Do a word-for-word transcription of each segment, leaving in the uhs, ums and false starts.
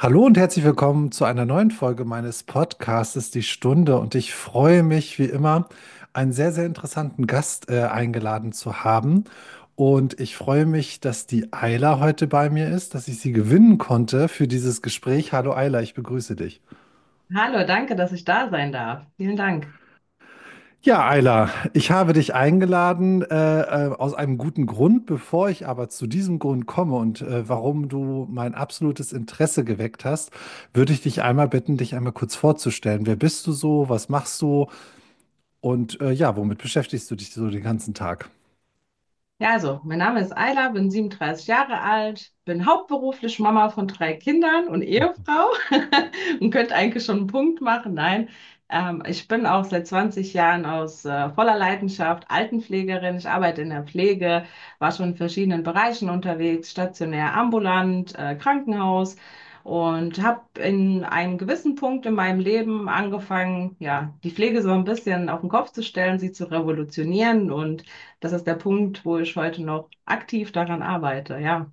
Hallo und herzlich willkommen zu einer neuen Folge meines Podcastes Die Stunde. Und ich freue mich wie immer, einen sehr, sehr interessanten Gast äh, eingeladen zu haben. Und ich freue mich, dass die Ayla heute bei mir ist, dass ich sie gewinnen konnte für dieses Gespräch. Hallo Ayla, ich begrüße dich. Hallo, danke, dass ich da sein darf. Vielen Dank. Ja, Ayla, ich habe dich eingeladen äh, äh, aus einem guten Grund. Bevor ich aber zu diesem Grund komme und äh, warum du mein absolutes Interesse geweckt hast, würde ich dich einmal bitten, dich einmal kurz vorzustellen. Wer bist du so? Was machst du? Und äh, ja, womit beschäftigst du dich so den ganzen Tag? Ja, also, mein Name ist Ayla, bin siebenunddreißig Jahre alt, bin hauptberuflich Mama von drei Kindern und Ehefrau und könnte eigentlich schon einen Punkt machen. Nein, ähm, ich bin auch seit zwanzig Jahren aus äh, voller Leidenschaft Altenpflegerin. Ich arbeite in der Pflege, war schon in verschiedenen Bereichen unterwegs, stationär, ambulant, äh, Krankenhaus. Und habe in einem gewissen Punkt in meinem Leben angefangen, ja, die Pflege so ein bisschen auf den Kopf zu stellen, sie zu revolutionieren. Und das ist der Punkt, wo ich heute noch aktiv daran arbeite, ja.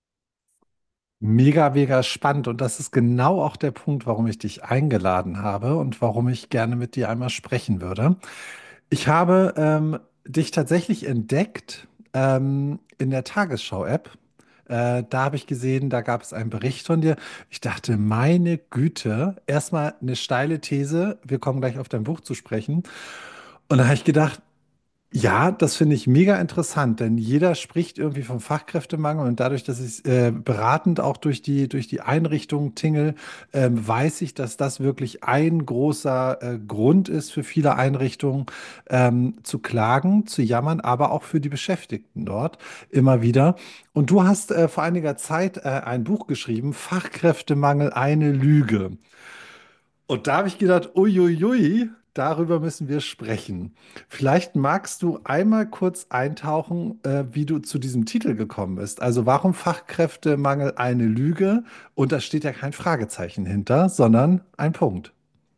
Mega, mega spannend. Und das ist genau auch der Punkt, warum ich dich eingeladen habe und warum ich gerne mit dir einmal sprechen würde. Ich habe ähm, dich tatsächlich entdeckt ähm, in der Tagesschau-App. Äh, da habe ich gesehen, da gab es einen Bericht von dir. Ich dachte, meine Güte, erstmal eine steile These. Wir kommen gleich auf dein Buch zu sprechen. Und da habe ich gedacht, ja, das finde ich mega interessant, denn jeder spricht irgendwie vom Fachkräftemangel und dadurch, dass ich äh, beratend auch durch die, durch die Einrichtung tingel, ähm, weiß ich, dass das wirklich ein großer äh, Grund ist für viele Einrichtungen, ähm, zu klagen, zu jammern, aber auch für die Beschäftigten dort immer wieder. Und du hast äh, vor einiger Zeit äh, ein Buch geschrieben, Fachkräftemangel, eine Lüge. Und da habe ich gedacht, uiuiui, darüber müssen wir sprechen. Vielleicht magst du einmal kurz eintauchen, äh, wie du zu diesem Titel gekommen bist. Also warum Fachkräftemangel eine Lüge? Und da steht ja kein Fragezeichen hinter, sondern ein Punkt.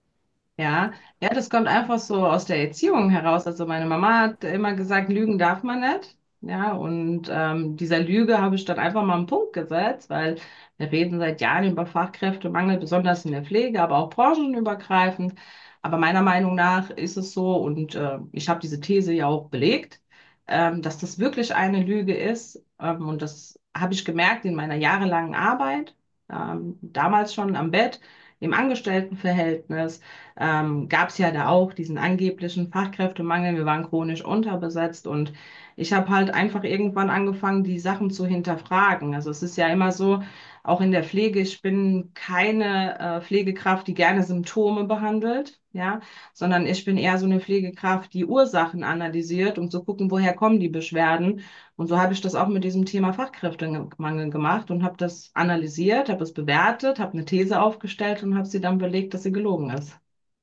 Ja, ja, das kommt einfach so aus der Erziehung heraus. Also meine Mama hat immer gesagt, lügen darf man nicht. Ja, und ähm, dieser Lüge habe ich dann einfach mal einen Punkt gesetzt, weil wir reden seit Jahren über Fachkräftemangel, besonders in der Pflege, aber auch branchenübergreifend. Aber meiner Meinung nach ist es so, und äh, ich habe diese These ja auch belegt, ähm, dass das wirklich eine Lüge ist. Ähm, und das habe ich gemerkt in meiner jahrelangen Arbeit, ähm, damals schon am Bett, im Angestelltenverhältnis ähm, gab es ja da auch diesen angeblichen Fachkräftemangel. Wir waren chronisch unterbesetzt und ich habe halt einfach irgendwann angefangen, die Sachen zu hinterfragen. Also es ist ja immer so, auch in der Pflege, ich bin keine äh, Pflegekraft, die gerne Symptome behandelt, ja, sondern ich bin eher so eine Pflegekraft, die Ursachen analysiert, um zu gucken, woher kommen die Beschwerden. Und so habe ich das auch mit diesem Thema Fachkräftemangel gemacht und habe das analysiert, habe es bewertet, habe eine These aufgestellt und habe sie dann belegt, dass sie gelogen ist.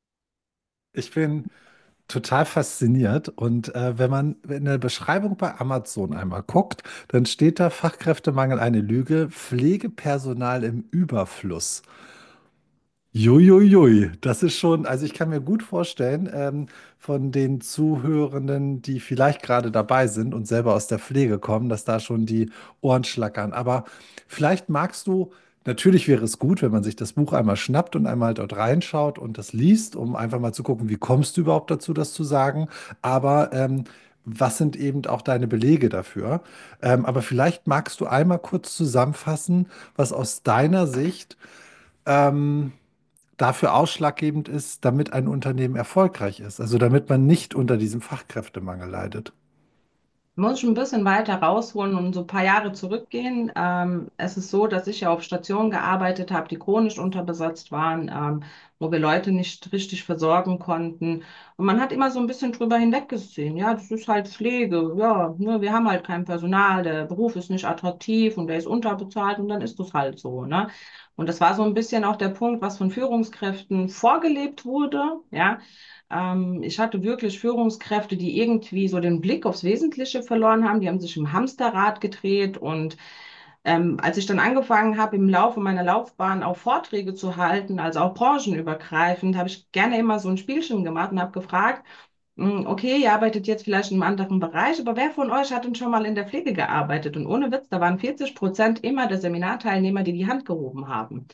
Ich bin total fasziniert. Und äh, wenn man in der Beschreibung bei Amazon einmal guckt, dann steht da Fachkräftemangel eine Lüge, Pflegepersonal im Überfluss. Juiuiui, das ist schon, also ich kann mir gut vorstellen, ähm, von den Zuhörenden, die vielleicht gerade dabei sind und selber aus der Pflege kommen, dass da schon die Ohren schlackern. Aber vielleicht magst du, natürlich wäre es gut, wenn man sich das Buch einmal schnappt und einmal dort reinschaut und das liest, um einfach mal zu gucken, wie kommst du überhaupt dazu, das zu sagen. Aber ähm, was sind eben auch deine Belege dafür? Ähm, aber vielleicht magst du einmal kurz zusammenfassen, was aus deiner Sicht ähm, dafür ausschlaggebend ist, damit ein Unternehmen erfolgreich ist. Also damit man nicht unter diesem Fachkräftemangel leidet. Muss schon ein bisschen weiter rausholen und so ein paar Jahre zurückgehen. Ähm, es ist so, dass ich ja auf Stationen gearbeitet habe, die chronisch unterbesetzt waren, ähm, wo wir Leute nicht richtig versorgen konnten. Und man hat immer so ein bisschen drüber hinweggesehen. Ja, das ist halt Pflege. Ja, ne, wir haben halt kein Personal, der Beruf ist nicht attraktiv und der ist unterbezahlt und dann ist das halt so, ne? Und das war so ein bisschen auch der Punkt, was von Führungskräften vorgelebt wurde, ja. Ähm, ich hatte wirklich Führungskräfte, die irgendwie so den Blick aufs Wesentliche verloren haben. Die haben sich im Hamsterrad gedreht. Und ähm, als ich dann angefangen habe, im Laufe meiner Laufbahn auch Vorträge zu halten, also auch branchenübergreifend, habe ich gerne immer so ein Spielchen gemacht und habe gefragt, "Hm, okay, ihr arbeitet jetzt vielleicht in einem anderen Bereich, aber wer von euch hat denn schon mal in der Pflege gearbeitet?" Und ohne Witz, da waren vierzig Prozent immer der Seminarteilnehmer, die die Hand gehoben haben.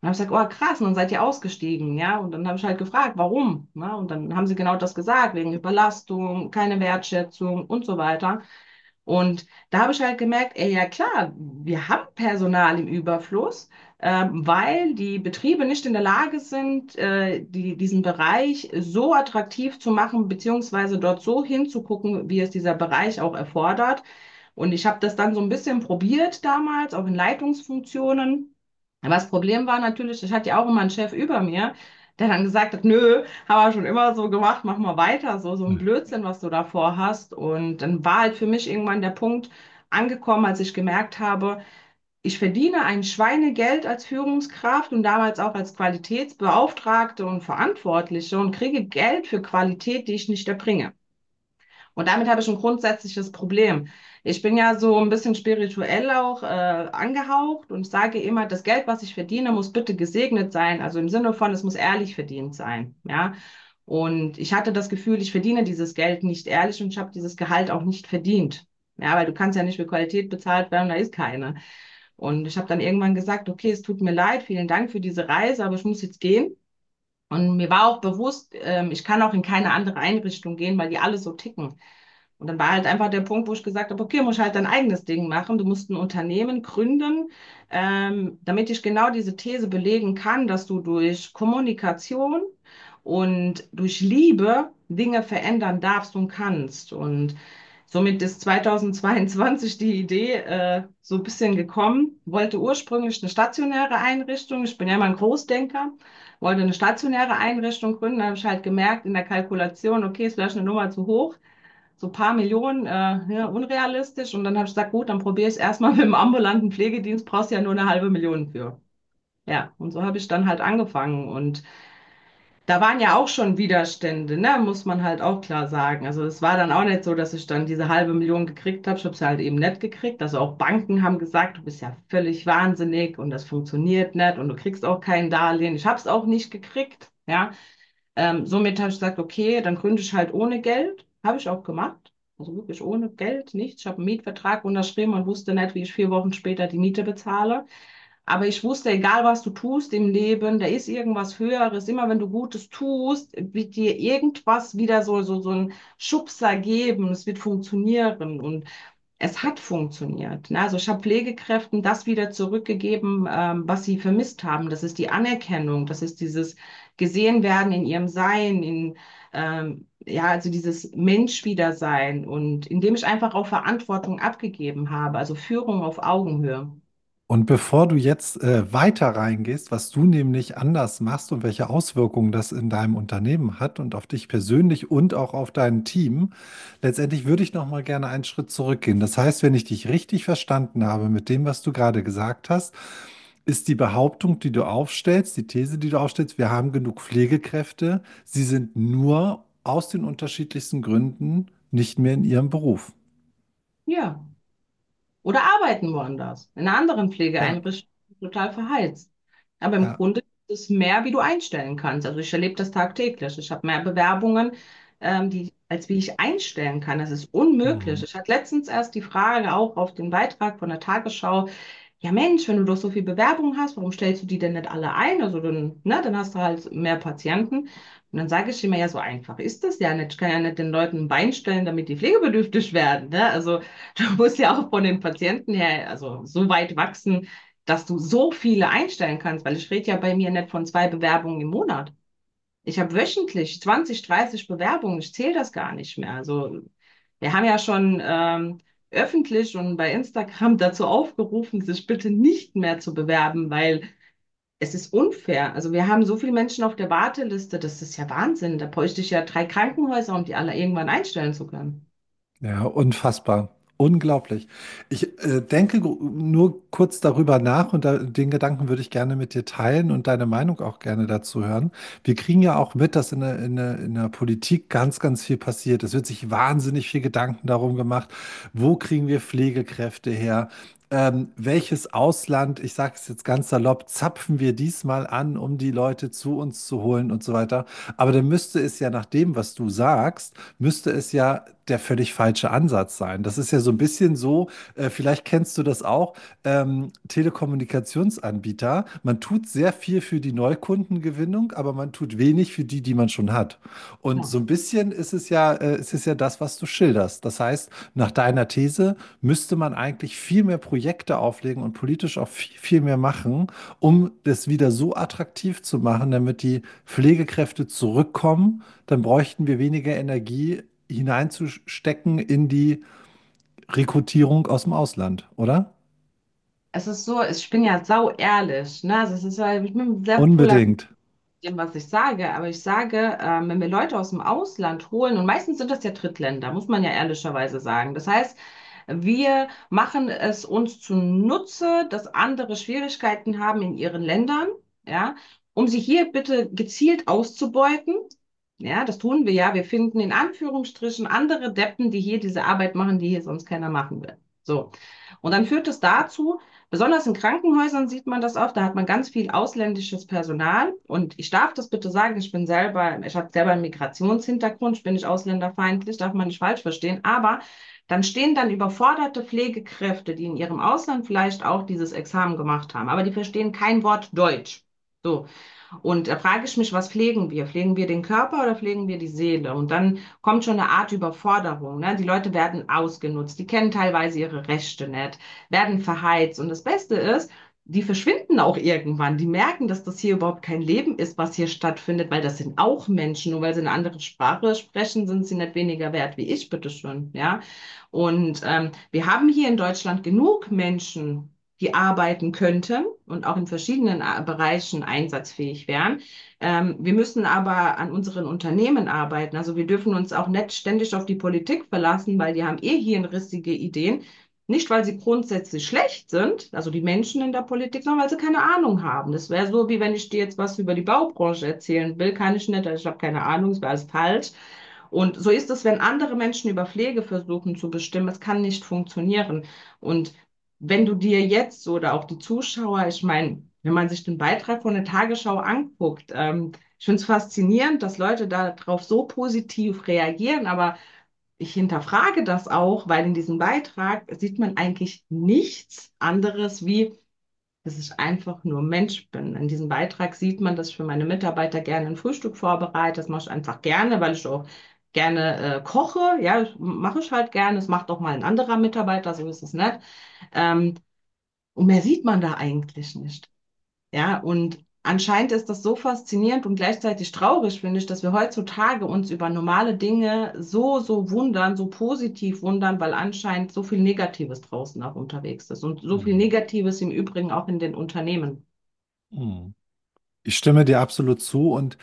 dann habe ich gesagt, oh krass, und dann seid ihr ausgestiegen, ja. Und dann habe ich halt gefragt, warum? Ne? Und dann haben sie genau das gesagt, wegen Überlastung, keine Wertschätzung und so weiter. Und da habe ich halt gemerkt, ey, ja klar, wir haben Personal im Überfluss, ähm, weil die Betriebe nicht in der Lage sind, äh, die, diesen Bereich so attraktiv zu machen, beziehungsweise dort so hinzugucken, wie es dieser Bereich auch erfordert. Und ich habe das dann so ein bisschen probiert damals, auch in Leitungsfunktionen. Aber das Problem war natürlich, ich hatte ja auch immer einen Chef über mir, der dann gesagt hat, nö, haben wir schon immer so gemacht, mach mal weiter, so, so ein Blödsinn, was du da vorhast. Und dann war halt für mich irgendwann der Punkt angekommen, als ich gemerkt habe, ich verdiene ein Schweinegeld als Führungskraft und damals auch als Qualitätsbeauftragte und Verantwortliche und kriege Geld für Qualität, die ich nicht erbringe. Und damit habe ich ein grundsätzliches Problem. Ich bin ja so ein bisschen spirituell auch äh, angehaucht und sage immer, das Geld, was ich verdiene, muss bitte gesegnet sein. Also im Sinne von, es muss ehrlich verdient sein. Ja. Und ich hatte das Gefühl, ich verdiene dieses Geld nicht ehrlich und ich habe dieses Gehalt auch nicht verdient. Ja, weil du kannst ja nicht für Qualität bezahlt werden, da ist keine. Und ich habe dann irgendwann gesagt, okay, es tut mir leid, vielen Dank für diese Reise, aber ich muss jetzt gehen. Und mir war auch bewusst, ähm, ich kann auch in keine andere Einrichtung gehen, weil die alle so ticken. Und dann war halt einfach der Punkt, wo ich gesagt habe, okay, muss halt dein eigenes Ding machen. Du musst ein Unternehmen gründen, ähm, damit ich genau diese These belegen kann, dass du durch Kommunikation und durch Liebe Dinge verändern darfst und kannst. Und somit ist zweitausendzweiundzwanzig die Idee äh, so ein bisschen gekommen. Wollte ursprünglich eine stationäre Einrichtung. Ich bin ja immer ein Großdenker. Wollte eine stationäre Einrichtung gründen. Da habe ich halt gemerkt in der Kalkulation, okay, ist vielleicht eine Nummer zu hoch, so ein paar Millionen, äh, ja, unrealistisch. Und dann habe ich gesagt, gut, dann probiere ich es erstmal mit dem ambulanten Pflegedienst, brauchst du ja nur eine halbe Million für. Ja, und so habe ich dann halt angefangen. Und da waren ja auch schon Widerstände, ne, muss man halt auch klar sagen. Also es war dann auch nicht so, dass ich dann diese halbe Million gekriegt habe. Ich habe sie halt eben nicht gekriegt. Also auch Banken haben gesagt, du bist ja völlig wahnsinnig und das funktioniert nicht und du kriegst auch kein Darlehen. Ich habe es auch nicht gekriegt, ja. Ähm, somit habe ich gesagt, okay, dann gründe ich halt ohne Geld. Habe ich auch gemacht. Also wirklich ohne Geld, nichts. Ich habe einen Mietvertrag unterschrieben und wusste nicht, wie ich vier Wochen später die Miete bezahle. Aber ich wusste, egal was du tust im Leben, da ist irgendwas Höheres. Immer wenn du Gutes tust, wird dir irgendwas wieder so, so, so ein Schubser geben. Es wird funktionieren. Und es hat funktioniert. Ne? Also ich habe Pflegekräften das wieder zurückgegeben, ähm, was sie vermisst haben. Das ist die Anerkennung, das ist dieses gesehen werden in ihrem Sein, in ähm, ja, also dieses Mensch wieder sein und indem ich einfach auch Verantwortung abgegeben habe, also Führung auf Augenhöhe. Und bevor du jetzt äh, weiter reingehst, was du nämlich anders machst und welche Auswirkungen das in deinem Unternehmen hat und auf dich persönlich und auch auf dein Team, letztendlich würde ich noch mal gerne einen Schritt zurückgehen. Das heißt, wenn ich dich richtig verstanden habe mit dem, was du gerade gesagt hast, ist die Behauptung, die du aufstellst, die These, die du aufstellst, wir haben genug Pflegekräfte, sie sind nur aus den unterschiedlichsten Gründen nicht mehr in ihrem Beruf. Ja. Oder arbeiten woanders, in einer anderen Ja, Pflegeeinrichtung, total verheizt. Aber im ja. Grunde ist es mehr, wie du einstellen kannst. Also ich erlebe das tagtäglich. Ich habe mehr Bewerbungen, ähm, die, als wie ich einstellen kann. Das ist unmöglich. Mhm. Ich hatte letztens erst die Frage auch auf den Beitrag von der Tagesschau, ja Mensch, wenn du doch so viel Bewerbung hast, warum stellst du die denn nicht alle ein? Also dann, ne, dann hast du halt mehr Patienten. Und dann sage ich immer, ja, so einfach ist das ja nicht. Ich kann ja nicht den Leuten ein Bein stellen, damit die pflegebedürftig werden. Ne? Also du musst ja auch von den Patienten her, also so weit wachsen, dass du so viele einstellen kannst, weil ich rede ja bei mir nicht von zwei Bewerbungen im Monat. Ich habe wöchentlich zwanzig, dreißig Bewerbungen, ich zähle das gar nicht mehr. Also wir haben ja schon ähm, öffentlich und bei Instagram dazu aufgerufen, sich bitte nicht mehr zu bewerben, weil es ist unfair. Also wir haben so viele Menschen auf der Warteliste, das ist ja Wahnsinn. Da bräuchte ich ja drei Krankenhäuser, um die alle irgendwann einstellen zu können. Ja, unfassbar. Unglaublich. Ich äh, denke gru- nur kurz darüber nach und da, den Gedanken würde ich gerne mit dir teilen und deine Meinung auch gerne dazu hören. Wir kriegen ja auch mit, dass in der, in der, in der Politik ganz, ganz viel passiert. Es wird sich wahnsinnig viel Gedanken darum gemacht, wo kriegen wir Pflegekräfte her? ähm, welches Ausland, ich sage es jetzt ganz salopp, zapfen wir diesmal an, um die Leute zu uns zu holen und so weiter. Aber dann müsste es ja nach dem, was du sagst, müsste es ja der völlig falsche Ansatz sein. Das ist ja so ein bisschen so, äh, vielleicht kennst du das auch, ähm, Telekommunikationsanbieter. Man tut sehr viel für die Neukundengewinnung, aber man tut wenig für die, die man schon hat. Und Ja. so ein bisschen ist es ja, äh, ist es ja das, was du schilderst. Das heißt, nach deiner These müsste man eigentlich viel mehr Projekte auflegen und politisch auch viel, viel mehr machen, um das wieder so attraktiv zu machen, damit die Pflegekräfte zurückkommen. Dann bräuchten wir weniger Energie hineinzustecken in die Rekrutierung aus dem Ausland, oder? Es ist so, ich bin ja sau ehrlich, ne? Also es ist ja, ich bin sehr polarisiert Unbedingt. dem, was ich sage, aber ich sage, ähm, wenn wir Leute aus dem Ausland holen, und meistens sind das ja Drittländer, muss man ja ehrlicherweise sagen. Das heißt, wir machen es uns zunutze, dass andere Schwierigkeiten haben in ihren Ländern, ja, um sie hier bitte gezielt auszubeuten. Ja, das tun wir ja. Wir finden in Anführungsstrichen andere Deppen, die hier diese Arbeit machen, die hier sonst keiner machen will. So. Und dann führt es dazu, besonders in Krankenhäusern sieht man das oft, da hat man ganz viel ausländisches Personal. Und ich darf das bitte sagen, ich bin selber, ich habe selber einen Migrationshintergrund, ich bin nicht ausländerfeindlich, darf man nicht falsch verstehen. Aber dann stehen dann überforderte Pflegekräfte, die in ihrem Ausland vielleicht auch dieses Examen gemacht haben, aber die verstehen kein Wort Deutsch. So. Und da frage ich mich, was pflegen wir? Pflegen wir den Körper oder pflegen wir die Seele? Und dann kommt schon eine Art Überforderung. Ne? Die Leute werden ausgenutzt, die kennen teilweise ihre Rechte nicht, werden verheizt. Und das Beste ist, die verschwinden auch irgendwann. Die merken, dass das hier überhaupt kein Leben ist, was hier stattfindet, weil das sind auch Menschen. Nur weil sie eine andere Sprache sprechen, sind sie nicht weniger wert wie ich, bitteschön. Ja? Und ähm, wir haben hier in Deutschland genug Menschen, die arbeiten könnten und auch in verschiedenen äh, Bereichen einsatzfähig wären. Ähm, wir müssen aber an unseren Unternehmen arbeiten. Also wir dürfen uns auch nicht ständig auf die Politik verlassen, weil die haben eh hirnrissige Ideen. Nicht, weil sie grundsätzlich schlecht sind, also die Menschen in der Politik, sondern weil sie keine Ahnung haben. Das wäre so, wie wenn ich dir jetzt was über die Baubranche erzählen will. Kann ich nicht, ich habe keine Ahnung, es wäre alles falsch. Und so ist es, wenn andere Menschen über Pflege versuchen zu bestimmen. Es kann nicht funktionieren. Und wenn du dir jetzt oder auch die Zuschauer, ich meine, wenn man sich den Beitrag von der Tagesschau anguckt, ähm, ich finde es faszinierend, dass Leute darauf so positiv reagieren, aber ich hinterfrage das auch, weil in diesem Beitrag sieht man eigentlich nichts anderes wie, dass ich einfach nur Mensch bin. In diesem Beitrag sieht man, dass ich für meine Mitarbeiter gerne ein Frühstück vorbereite. Das mache ich einfach gerne, weil ich auch gerne äh, koche. Ja, das mache ich halt gerne. Das macht auch mal ein anderer Mitarbeiter, so ist es nicht. Ähm, und mehr sieht man da eigentlich nicht. Ja, und anscheinend ist das so faszinierend und gleichzeitig traurig, finde ich, dass wir heutzutage uns über normale Dinge so, so wundern, so positiv wundern, weil anscheinend so viel Negatives draußen auch unterwegs ist und so viel Mhm. Negatives im Übrigen auch in den Unternehmen. Mhm. Ich stimme dir absolut zu und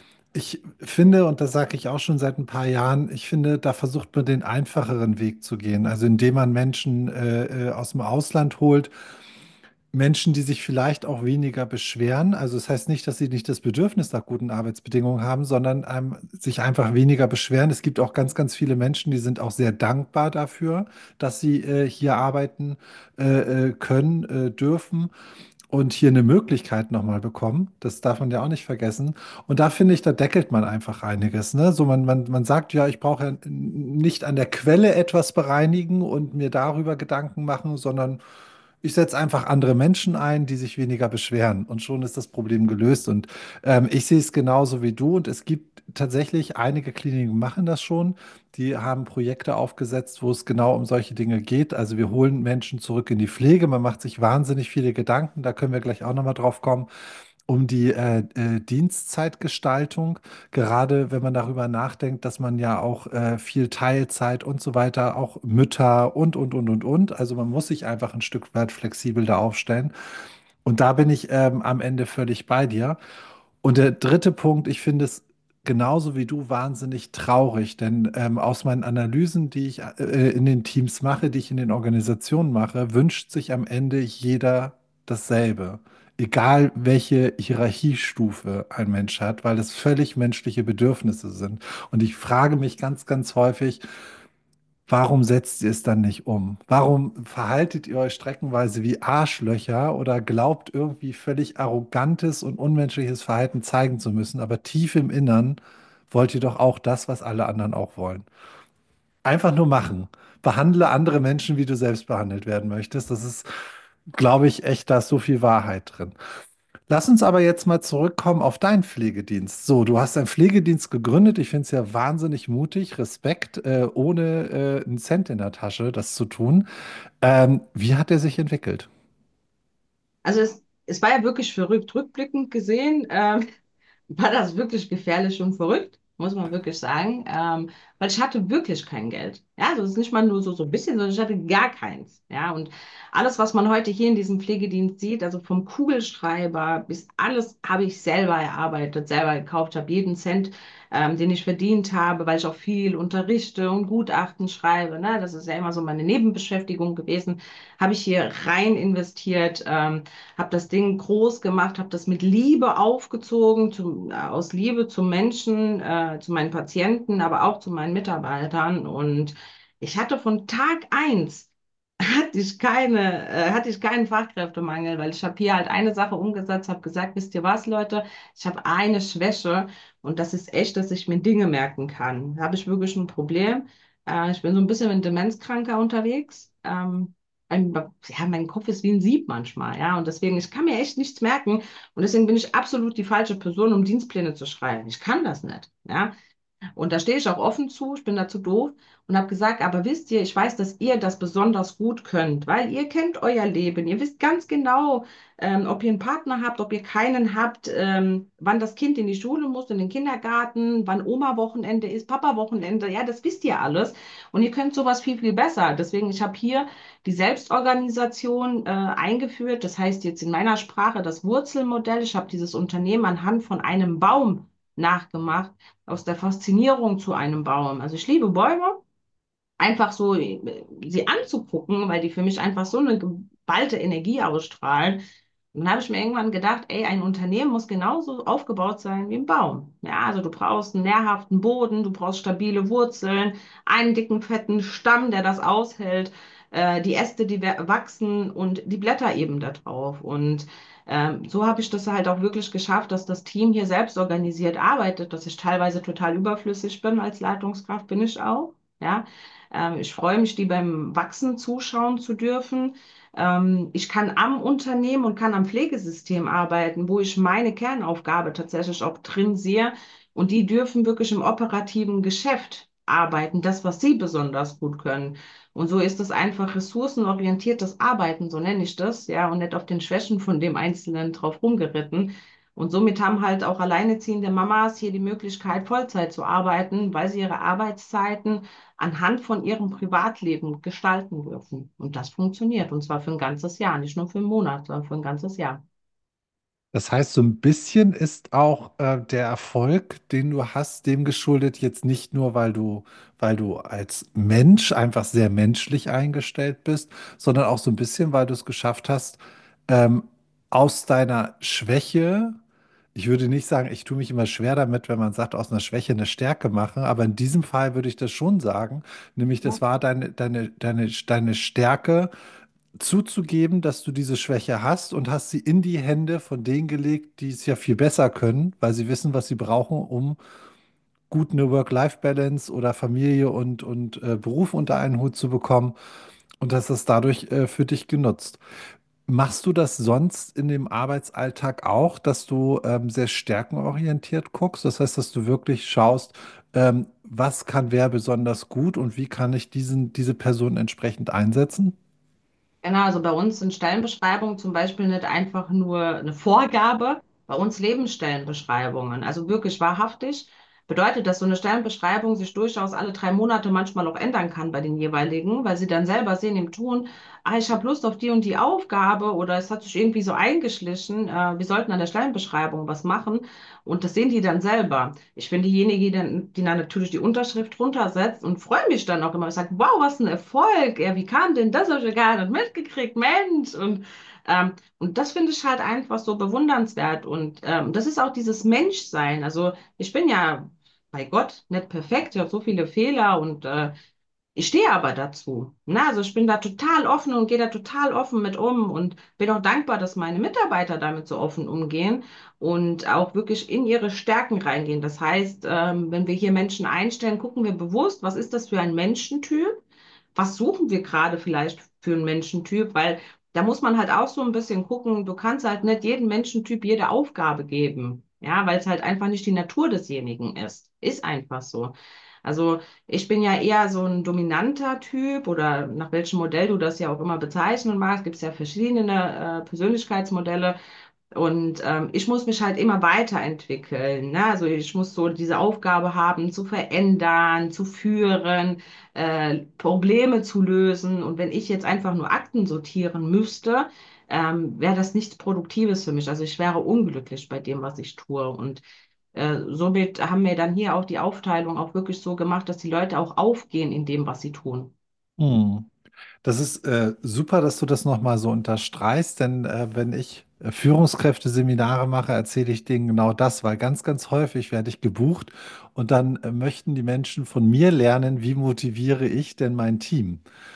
ich finde, und das sage ich auch schon seit ein paar Jahren, ich finde, da versucht man den einfacheren Weg zu gehen. Also indem man Menschen äh, äh, aus dem Ausland holt, Menschen, die sich vielleicht auch weniger beschweren. Also das heißt nicht, dass sie nicht das Bedürfnis nach guten Arbeitsbedingungen haben, sondern ähm, sich einfach weniger beschweren. Es gibt auch ganz, ganz viele Menschen, die sind auch sehr dankbar dafür, dass sie äh, hier arbeiten äh, äh, können, äh, dürfen und hier eine Möglichkeit nochmal bekommen. Das darf man ja auch nicht vergessen. Und da finde ich, da deckelt man einfach einiges. Ne? So man, man, man sagt, ja, ich brauche ja nicht an der Quelle etwas bereinigen und mir darüber Gedanken machen, sondern ich setze einfach andere Menschen ein, die sich weniger beschweren. Und schon ist das Problem gelöst. Und ähm, ich sehe es genauso wie du. Und es gibt tatsächlich einige Kliniken machen das schon. Die haben Projekte aufgesetzt, wo es genau um solche Dinge geht. Also wir holen Menschen zurück in die Pflege. Man macht sich wahnsinnig viele Gedanken. Da können wir gleich auch nochmal drauf kommen. Um die äh, äh, Dienstzeitgestaltung, gerade wenn man darüber nachdenkt, dass man ja auch äh, viel Teilzeit und so weiter, auch Mütter und, und, und, und, und. Also man muss sich einfach ein Stück weit flexibel da aufstellen. Und da bin ich ähm, am Ende völlig bei dir. Und der dritte Punkt, ich finde es genauso wie du wahnsinnig traurig, denn ähm, aus meinen Analysen, die ich äh, in den Teams mache, die ich in den Organisationen mache, wünscht sich am Ende jeder dasselbe. Egal welche Hierarchiestufe ein Mensch hat, weil es völlig menschliche Bedürfnisse sind. Und ich frage mich ganz, ganz häufig, warum setzt ihr es dann nicht um? Warum verhaltet ihr euch streckenweise wie Arschlöcher oder glaubt irgendwie völlig arrogantes und unmenschliches Verhalten zeigen zu müssen, aber tief im Innern wollt ihr doch auch das, was alle anderen auch wollen. Einfach nur machen. Behandle andere Menschen, wie du selbst behandelt werden möchtest. Das ist, glaube ich, echt, da ist so viel Wahrheit drin. Lass uns aber jetzt mal zurückkommen auf deinen Pflegedienst. So, du hast einen Pflegedienst gegründet. Ich finde es ja wahnsinnig mutig, Respekt, äh, ohne äh, einen Cent in der Tasche das zu tun. Ähm, wie hat er sich entwickelt? Also es, es war ja wirklich verrückt. Rückblickend gesehen, ähm, war das wirklich gefährlich und verrückt, muss man wirklich sagen, ähm, weil ich hatte wirklich kein Geld. Ja, also es ist nicht mal nur so, so ein bisschen, sondern ich hatte gar keins. Ja, und alles, was man heute hier in diesem Pflegedienst sieht, also vom Kugelschreiber bis alles, habe ich selber erarbeitet, selber gekauft, habe jeden Cent, ähm, den ich verdient habe, weil ich auch viel unterrichte und Gutachten schreibe. Ne? Das ist ja immer so meine Nebenbeschäftigung gewesen, habe ich hier rein investiert. Ähm, habe das Ding groß gemacht, habe das mit Liebe aufgezogen, zum, äh, aus Liebe zum Menschen, äh, zu meinen Patienten, aber auch zu meinen Mitarbeitern. Und ich hatte von Tag eins hatte ich keine, äh, hatte ich keinen Fachkräftemangel, weil ich habe hier halt eine Sache umgesetzt, habe gesagt, wisst ihr was, Leute, ich habe eine Schwäche und das ist echt, dass ich mir Dinge merken kann. Da habe ich wirklich ein Problem. Äh, ich bin so ein bisschen wie ein Demenzkranker unterwegs. Ähm, ein, ja, mein Kopf ist wie ein Sieb manchmal, ja, und deswegen, ich kann mir echt nichts merken und deswegen bin ich absolut die falsche Person, um Dienstpläne zu schreiben. Ich kann das nicht, ja. Und da stehe ich auch offen zu, ich bin dazu doof und habe gesagt, aber wisst ihr, ich weiß, dass ihr das besonders gut könnt, weil ihr kennt euer Leben. Ihr wisst ganz genau, ähm, ob ihr einen Partner habt, ob ihr keinen habt, ähm, wann das Kind in die Schule muss, in den Kindergarten, wann Oma-Wochenende ist, Papa-Wochenende. Ja, das wisst ihr alles. Und ihr könnt sowas viel, viel besser. Deswegen, ich habe hier die Selbstorganisation äh, eingeführt. Das heißt jetzt in meiner Sprache das Wurzelmodell. Ich habe dieses Unternehmen anhand von einem Baum nachgemacht aus der Faszinierung zu einem Baum. Also ich liebe Bäume, einfach so äh, sie anzugucken, weil die für mich einfach so eine geballte Energie ausstrahlen. Und dann habe ich mir irgendwann gedacht, ey, ein Unternehmen muss genauso aufgebaut sein wie ein Baum. Ja, also du brauchst einen nährhaften Boden, du brauchst stabile Wurzeln, einen dicken, fetten Stamm, der das aushält, äh, die Äste, die wachsen und die Blätter eben da drauf. Und ähm, so habe ich das halt auch wirklich geschafft, dass das Team hier selbst organisiert arbeitet, dass ich teilweise total überflüssig bin als Leitungskraft, bin ich auch. Ja, ähm, ich freue mich, die beim Wachsen zuschauen zu dürfen. Ähm, ich kann am Unternehmen und kann am Pflegesystem arbeiten, wo ich meine Kernaufgabe tatsächlich auch drin sehe. Und die dürfen wirklich im operativen Geschäft arbeiten, das, was sie besonders gut können. Und so ist es einfach ressourcenorientiertes Arbeiten, so nenne ich das, ja, und nicht auf den Schwächen von dem Einzelnen drauf rumgeritten. Und somit haben halt auch alleinerziehende Mamas hier die Möglichkeit, Vollzeit zu arbeiten, weil sie ihre Arbeitszeiten anhand von ihrem Privatleben gestalten dürfen. Und das funktioniert. Und zwar für ein ganzes Jahr, nicht nur für einen Monat, sondern für ein ganzes Jahr. Das heißt, so ein bisschen ist auch äh, der Erfolg, den du hast, dem geschuldet, jetzt nicht nur, weil du, weil du als Mensch einfach sehr menschlich eingestellt bist, sondern auch so ein bisschen, weil du es geschafft hast, ähm, aus deiner Schwäche, ich würde nicht sagen, ich tue mich immer schwer damit, wenn man sagt, aus einer Schwäche eine Stärke machen, aber in diesem Fall würde ich das schon sagen, nämlich das Ja. war deine, deine, deine, deine Stärke zuzugeben, dass du diese Schwäche hast und hast sie in die Hände von denen gelegt, die es ja viel besser können, weil sie wissen, was sie brauchen, um gut eine Work-Life-Balance oder Familie und, und äh, Beruf unter einen Hut zu bekommen und hast das dadurch äh, für dich genutzt. Machst du das sonst in dem Arbeitsalltag auch, dass du ähm, sehr stärkenorientiert guckst? Das heißt, dass du wirklich schaust, ähm, was kann wer besonders gut und wie kann ich diesen, diese Person entsprechend einsetzen? Genau, also bei uns sind Stellenbeschreibungen zum Beispiel nicht einfach nur eine Vorgabe, bei uns leben Stellenbeschreibungen. Also wirklich wahrhaftig bedeutet, dass so eine Stellenbeschreibung sich durchaus alle drei Monate manchmal auch ändern kann bei den jeweiligen, weil sie dann selber sehen im Tun, ah, ich habe Lust auf die und die Aufgabe oder es hat sich irgendwie so eingeschlichen, äh, wir sollten an der Stellenbeschreibung was machen und das sehen die dann selber. Ich bin diejenige, die dann, die dann natürlich die Unterschrift runtersetzt und freue mich dann auch immer. Ich sage, wow, was ein Erfolg. Ja, wie kam denn das? Hab ich ja gar nicht mitgekriegt, Mensch. Und, ähm, und das finde ich halt einfach so bewundernswert. Und ähm, das ist auch dieses Menschsein. Also ich bin ja bei Gott nicht perfekt. Ich habe so viele Fehler und äh, Ich stehe aber dazu. Na, also ich bin da total offen und gehe da total offen mit um und bin auch dankbar, dass meine Mitarbeiter damit so offen umgehen und auch wirklich in ihre Stärken reingehen. Das heißt, ähm, wenn wir hier Menschen einstellen, gucken wir bewusst, was ist das für ein Menschentyp? Was suchen wir gerade vielleicht für einen Menschentyp? Weil da muss man halt auch so ein bisschen gucken, du kannst halt nicht jedem Menschentyp jede Aufgabe geben. Ja, weil es halt einfach nicht die Natur desjenigen ist. Ist einfach so. Also ich bin ja eher so ein dominanter Typ oder nach welchem Modell du das ja auch immer bezeichnen magst, gibt es ja verschiedene äh, Persönlichkeitsmodelle. Und ähm, ich muss mich halt immer weiterentwickeln. Ne? Also ich muss so diese Aufgabe haben, zu verändern, zu führen, äh, Probleme zu lösen. Und wenn ich jetzt einfach nur Akten sortieren müsste, ähm, wäre das nichts Produktives für mich. Also ich wäre unglücklich bei dem, was ich tue. Und äh, somit haben wir dann hier auch die Aufteilung auch wirklich so gemacht, dass die Leute auch aufgehen in dem, was sie tun. Hm. Das ist äh, super, dass du das nochmal so unterstreichst, denn äh, wenn ich äh, Führungskräfteseminare mache, erzähle ich denen genau das, weil ganz, ganz häufig werde ich gebucht und dann äh, möchten die Menschen von mir lernen, wie motiviere ich denn mein Team?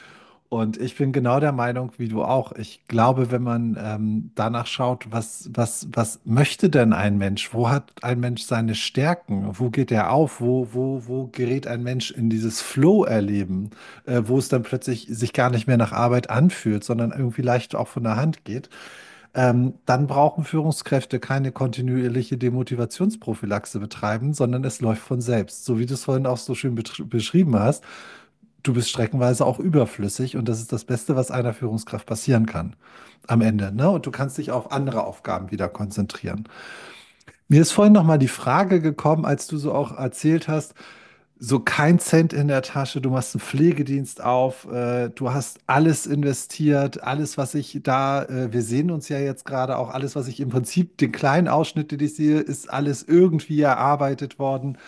Und ich bin genau der Meinung, wie du auch. Ich glaube, wenn man ähm, danach schaut, was, was, was möchte denn ein Mensch? Wo hat ein Mensch seine Stärken? Wo geht er auf? Wo, wo, wo gerät ein Mensch in dieses Flow-Erleben, äh, wo es dann plötzlich sich gar nicht mehr nach Arbeit anfühlt, sondern irgendwie leicht auch von der Hand geht? Ähm, dann brauchen Führungskräfte keine kontinuierliche Demotivationsprophylaxe betreiben, sondern es läuft von selbst. So wie du es vorhin auch so schön betr- beschrieben hast, du bist streckenweise auch überflüssig und das ist das Beste, was einer Führungskraft passieren kann am Ende, ne? Und du kannst dich auf andere Aufgaben wieder konzentrieren. Mir ist vorhin noch mal die Frage gekommen, als du so auch erzählt hast, so kein Cent in der Tasche, du machst einen Pflegedienst auf, äh, du hast alles investiert, alles, was ich da, äh, wir sehen uns ja jetzt gerade auch, alles, was ich im Prinzip, den kleinen Ausschnitt, den ich sehe, ist alles irgendwie erarbeitet worden.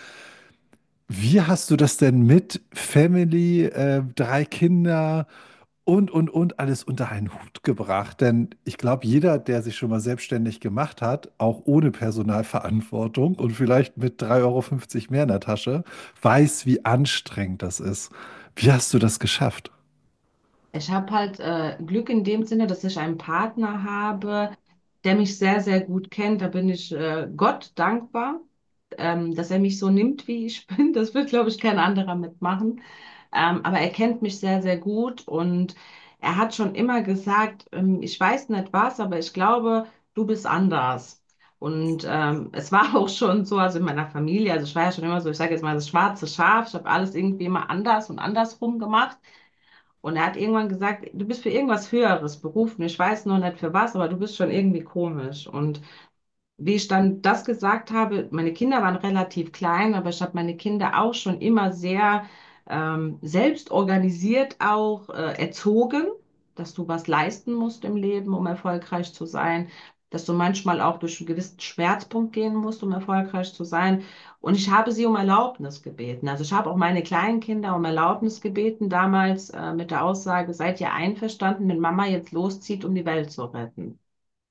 Wie hast du das denn mit Family, äh, drei Kinder und, und, und alles unter einen Hut gebracht? Denn ich glaube, jeder, der sich schon mal selbstständig gemacht hat, auch ohne Personalverantwortung und vielleicht mit drei Euro fünfzig mehr in der Tasche, weiß, wie anstrengend das ist. Wie hast du das geschafft? Ich habe halt äh, Glück in dem Sinne, dass ich einen Partner habe, der mich sehr, sehr gut kennt. Da bin ich äh, Gott dankbar, ähm, dass er mich so nimmt, wie ich bin. Das wird, glaube ich, kein anderer mitmachen. Ähm, aber er kennt mich sehr, sehr gut und er hat schon immer gesagt, ähm, ich weiß nicht was, aber ich glaube, du bist anders. Und ähm, es war auch schon so, also in meiner Familie, also ich war ja schon immer so, ich sage jetzt mal das schwarze Schaf, ich habe alles irgendwie immer anders und andersrum gemacht. Und er hat irgendwann gesagt, du bist für irgendwas Höheres berufen. Ich weiß noch nicht für was, aber du bist schon irgendwie komisch. Und wie ich dann das gesagt habe, meine Kinder waren relativ klein, aber ich habe meine Kinder auch schon immer sehr ähm, selbst organisiert auch äh, erzogen, dass du was leisten musst im Leben, um erfolgreich zu sein, dass du manchmal auch durch einen gewissen Schmerzpunkt gehen musst, um erfolgreich zu sein. Und ich habe sie um Erlaubnis gebeten. Also ich habe auch meine kleinen Kinder um Erlaubnis gebeten, damals äh, mit der Aussage, seid ihr einverstanden, wenn Mama jetzt loszieht, um die Welt zu retten?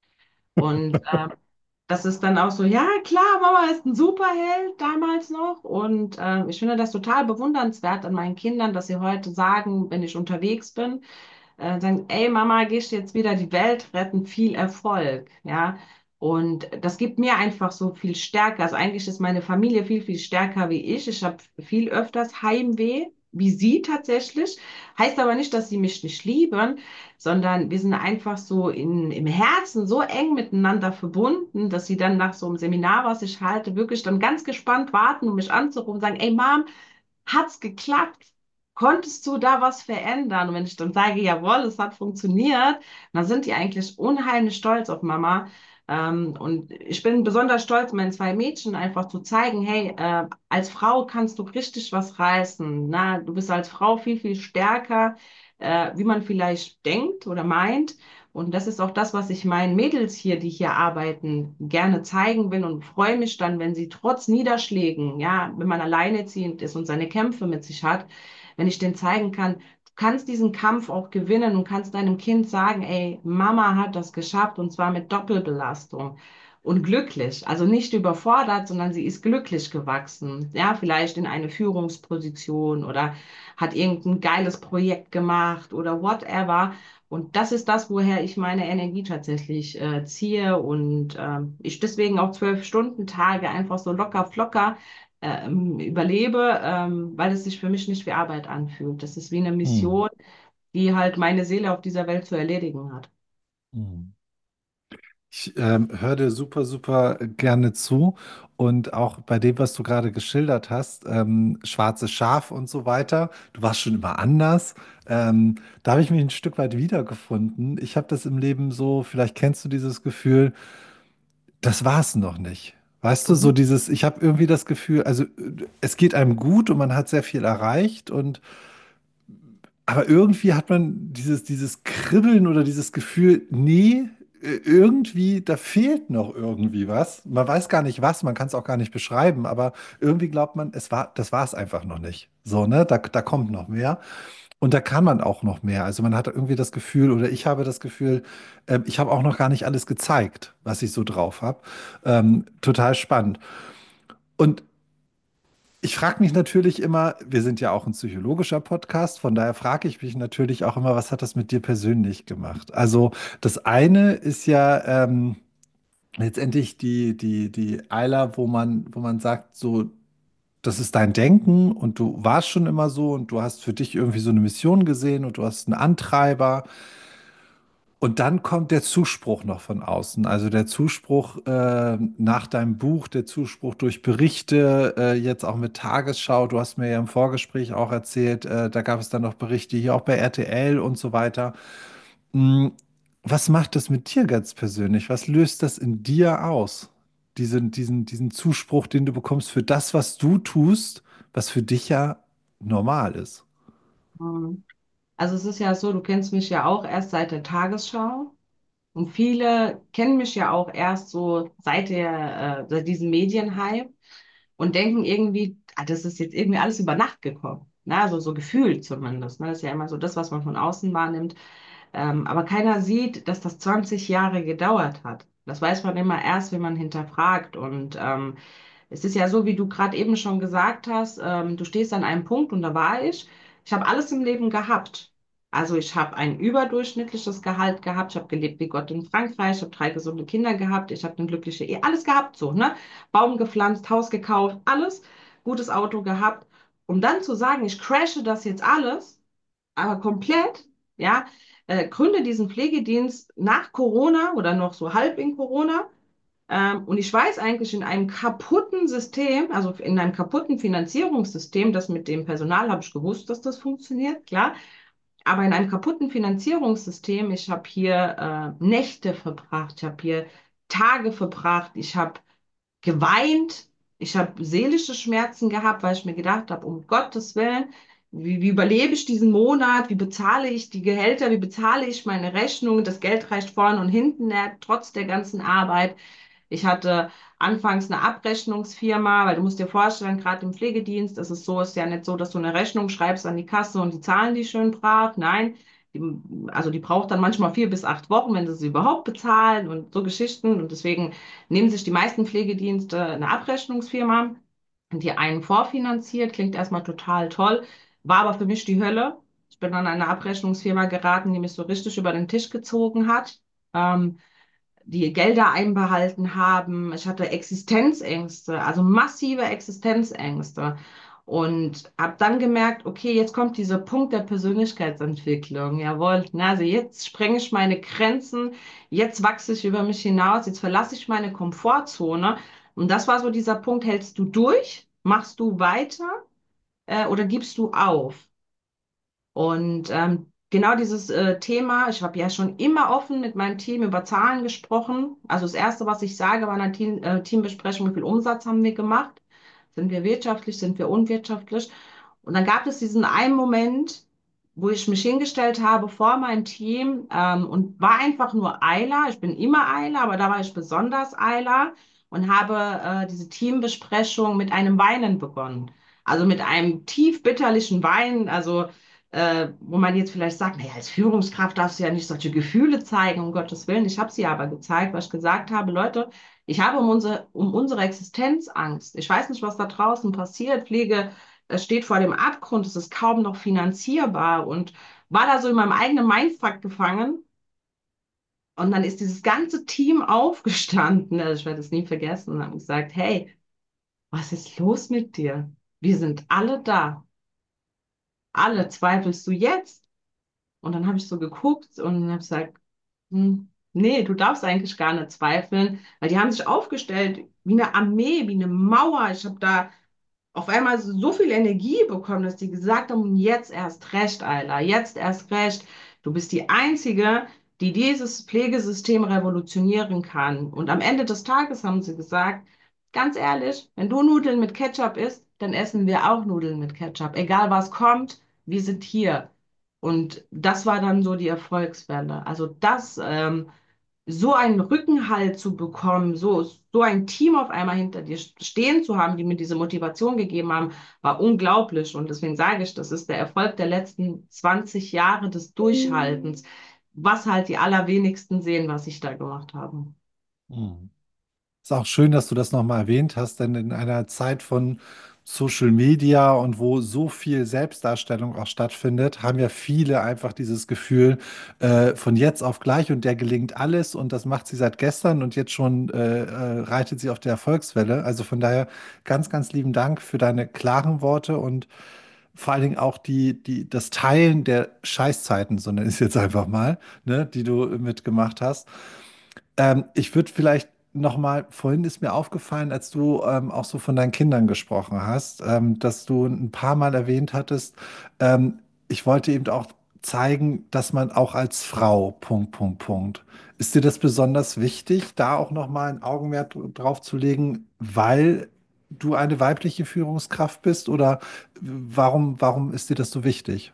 Und äh, das ist dann auch so, ja klar, Mama ist ein Superheld damals noch. Und äh, ich finde das total bewundernswert an meinen Kindern, dass sie heute sagen, wenn ich unterwegs bin, äh, sagen, ey Mama, gehst jetzt wieder die Welt retten, viel Erfolg, ja. Und das gibt mir einfach so viel Stärke. Also eigentlich ist meine Familie viel, viel stärker wie ich. Ich habe viel öfters Heimweh, wie sie tatsächlich. Heißt aber nicht, dass sie mich nicht lieben, sondern wir sind einfach so in, im Herzen so eng miteinander verbunden, dass sie dann nach so einem Seminar, was ich halte, wirklich dann ganz gespannt warten, um mich anzurufen und sagen, ey Mom, hat's geklappt? Konntest du da was verändern? Und wenn ich dann sage, jawohl, es hat funktioniert, dann sind die eigentlich unheimlich stolz auf Mama. Ähm, und ich bin besonders stolz, meinen zwei Mädchen einfach zu zeigen, hey, äh, als Frau kannst du richtig was reißen. Na, du bist als Frau viel, viel stärker, äh, wie man vielleicht denkt oder meint. Und das ist auch das, was ich meinen Mädels hier, die hier arbeiten, gerne zeigen will und freue mich dann, wenn sie trotz Niederschlägen, ja, wenn man alleinerziehend ist und seine Kämpfe mit sich hat, wenn ich denen zeigen kann, du kannst diesen Kampf auch gewinnen und kannst deinem Kind sagen, ey, Mama hat das geschafft und zwar mit Doppelbelastung. und glücklich. Also nicht überfordert, sondern sie ist glücklich gewachsen. Ja, vielleicht in eine Führungsposition oder hat irgendein geiles Projekt gemacht oder whatever. Und das ist das, woher ich meine Energie tatsächlich äh, ziehe und ähm, ich deswegen auch zwölf Stunden Tage einfach so locker flocker ähm, überlebe, ähm, weil es sich für mich nicht wie Arbeit anfühlt. Das ist wie eine Hm. Mission, die halt meine Seele auf dieser Welt zu erledigen hat. Hm. Ich ähm, höre dir super, super gerne zu und auch bei dem, was du gerade geschildert hast, ähm, schwarzes Schaf und so weiter, du warst schon immer anders. Ähm, da habe ich mich ein Stück weit wiedergefunden. Ich habe das im Leben so, vielleicht kennst du dieses Gefühl, das war es noch nicht. Weißt du, so Mhm. dieses, ich habe irgendwie das Gefühl, also äh, es geht einem gut und man hat sehr viel erreicht und aber irgendwie hat man dieses, dieses Kribbeln oder dieses Gefühl, nee, äh, irgendwie, da fehlt noch irgendwie was. Man weiß gar nicht was, man kann es auch gar nicht beschreiben, aber irgendwie glaubt man, es war, das war es einfach noch nicht. So, ne? Da, da kommt noch mehr. Und da kann man auch noch mehr. Also man hat irgendwie das Gefühl, oder ich habe das Gefühl, ähm, ich habe auch noch gar nicht alles gezeigt, was ich so drauf habe. Ähm, total spannend. Und ich frage mich natürlich immer, wir sind ja auch ein psychologischer Podcast, von daher frage ich mich natürlich auch immer, was hat das mit dir persönlich gemacht? Also das eine ist ja ähm, letztendlich die, die, die Eiler, wo man, wo man sagt, so, das ist dein Denken und du warst schon immer so und du hast für dich irgendwie so eine Mission gesehen und du hast einen Antreiber. Und dann kommt der Zuspruch noch von außen. Also der Zuspruch äh, nach deinem Buch, der Zuspruch durch Berichte, äh, jetzt auch mit Tagesschau. Du hast mir ja im Vorgespräch auch erzählt, äh, da gab es dann noch Berichte hier auch bei R T L und so weiter. Mm, Was macht das mit dir ganz persönlich? Was löst das in dir aus? Diesen, diesen, diesen Zuspruch, den du bekommst für das, was du tust, was für dich ja normal ist. Mhm. Also es ist ja so, du kennst mich ja auch erst seit der Tagesschau und viele kennen mich ja auch erst so seit der, äh, seit diesem Medienhype und denken irgendwie, ah, das ist jetzt irgendwie alles über Nacht gekommen. Na, also so gefühlt zumindest. Ne? Das ist ja immer so das, was man von außen wahrnimmt. Ähm, aber keiner sieht, dass das zwanzig Jahre gedauert hat. Das weiß man immer erst, wenn man hinterfragt. Und ähm, es ist ja so, wie du gerade eben schon gesagt hast, ähm, du stehst an einem Punkt und da war ich. Ich habe alles im Leben gehabt. Also ich habe ein überdurchschnittliches Gehalt gehabt. Ich habe gelebt wie Gott in Frankreich. Ich habe drei gesunde Kinder gehabt. Ich habe eine glückliche Ehe. Alles gehabt so, ne? Baum gepflanzt, Haus gekauft, alles. Gutes Auto gehabt. Um dann zu sagen, ich crashe das jetzt alles, aber komplett, ja, äh, gründe diesen Pflegedienst nach Corona oder noch so halb in Corona. Ähm, und ich weiß eigentlich in einem kaputten System, also in einem kaputten Finanzierungssystem, das mit dem Personal habe ich gewusst, dass das funktioniert, klar, aber in einem kaputten Finanzierungssystem, ich habe hier äh, Nächte verbracht, ich habe hier Tage verbracht, ich habe geweint, ich habe seelische Schmerzen gehabt, weil ich mir gedacht habe, um Gottes Willen, wie, wie überlebe ich diesen Monat, wie bezahle ich die Gehälter, wie bezahle ich meine Rechnungen, das Geld reicht vorne und hinten nicht, trotz der ganzen Arbeit. Ich hatte anfangs eine Abrechnungsfirma, weil du musst dir vorstellen, gerade im Pflegedienst ist es so, ist ja nicht so, dass du eine Rechnung schreibst an die Kasse und die zahlen die schön brav. Nein, die, also die braucht dann manchmal vier bis acht Wochen, wenn sie sie überhaupt bezahlen und so Geschichten. Und deswegen nehmen sich die meisten Pflegedienste eine Abrechnungsfirma, die einen vorfinanziert. Klingt erstmal total toll, war aber für mich die Hölle. Ich bin an eine Abrechnungsfirma geraten, die mich so richtig über den Tisch gezogen hat. Ähm, die Gelder einbehalten haben. Ich hatte Existenzängste, also massive Existenzängste. Und habe dann gemerkt, okay, jetzt kommt dieser Punkt der Persönlichkeitsentwicklung. Jawohl, na, also jetzt sprenge ich meine Grenzen, jetzt wachse ich über mich hinaus, jetzt verlasse ich meine Komfortzone. Und das war so dieser Punkt, hältst du durch, machst du weiter, äh, oder gibst du auf? Und ähm, genau dieses äh, Thema, ich habe ja schon immer offen mit meinem Team über Zahlen gesprochen. Also das Erste, was ich sage bei einer Team, äh, Teambesprechung, wie viel Umsatz haben wir gemacht? Sind wir wirtschaftlich, sind wir unwirtschaftlich? Und dann gab es diesen einen Moment, wo ich mich hingestellt habe vor mein Team ähm, und war einfach nur Eiler. Ich bin immer Eiler, aber da war ich besonders Eiler und habe äh, diese Teambesprechung mit einem Weinen begonnen. Also mit einem tief bitterlichen Wein. Also äh, wo man jetzt vielleicht sagt, naja, als Führungskraft darfst du ja nicht solche Gefühle zeigen, um Gottes Willen. Ich habe sie aber gezeigt, weil ich gesagt habe, Leute, ich habe um unsere, um unsere Existenz Angst. Ich weiß nicht, was da draußen passiert. Pflege, es steht vor dem Abgrund, es ist kaum noch finanzierbar und war da so in meinem eigenen Mindfuck gefangen. Und dann ist dieses ganze Team aufgestanden, also ich werde es nie vergessen, und haben gesagt, hey, was ist los mit dir? Wir sind alle da. Alle, zweifelst du jetzt? Und dann habe ich so geguckt und habe gesagt, hm, nee, du darfst eigentlich gar nicht zweifeln, weil die haben sich aufgestellt wie eine Armee, wie eine Mauer. Ich habe da auf einmal so viel Energie bekommen, dass die gesagt haben, jetzt erst recht, Ayla, jetzt erst recht. Du bist die Einzige, die dieses Pflegesystem revolutionieren kann. Und am Ende des Tages haben sie gesagt, ganz ehrlich, wenn du Nudeln mit Ketchup isst, dann essen wir auch Nudeln mit Ketchup. Egal was kommt, wir sind hier. Und das war dann so die Erfolgswelle. Also das, ähm, so einen Rückenhalt zu bekommen, so, so ein Team auf einmal hinter dir stehen zu haben, die mir diese Motivation gegeben haben, war unglaublich. Und deswegen sage ich, das ist der Erfolg der letzten zwanzig Jahre des Durchhaltens, was halt die allerwenigsten sehen, was ich da gemacht habe. Mhm. Ist auch schön, dass du das nochmal erwähnt hast, denn in einer Zeit von Social Media und wo so viel Selbstdarstellung auch stattfindet, haben ja viele einfach dieses Gefühl äh, von jetzt auf gleich und der gelingt alles und das macht sie seit gestern und jetzt schon äh, äh, reitet sie auf der Erfolgswelle. Also von daher ganz, ganz lieben Dank für deine klaren Worte und vor allen Dingen auch die, die, das Teilen der Scheißzeiten, so nenne ich es jetzt einfach mal, ne, die du mitgemacht hast. Ähm, ich würde vielleicht noch mal, vorhin ist mir aufgefallen, als du ähm, auch so von deinen Kindern gesprochen hast, ähm, dass du ein paar Mal erwähnt hattest, ähm, ich wollte eben auch zeigen, dass man auch als Frau, Punkt, Punkt, Punkt. Ist dir das besonders wichtig, da auch noch mal ein Augenmerk drauf zu legen, weil du eine weibliche Führungskraft bist oder warum, warum ist dir das so wichtig?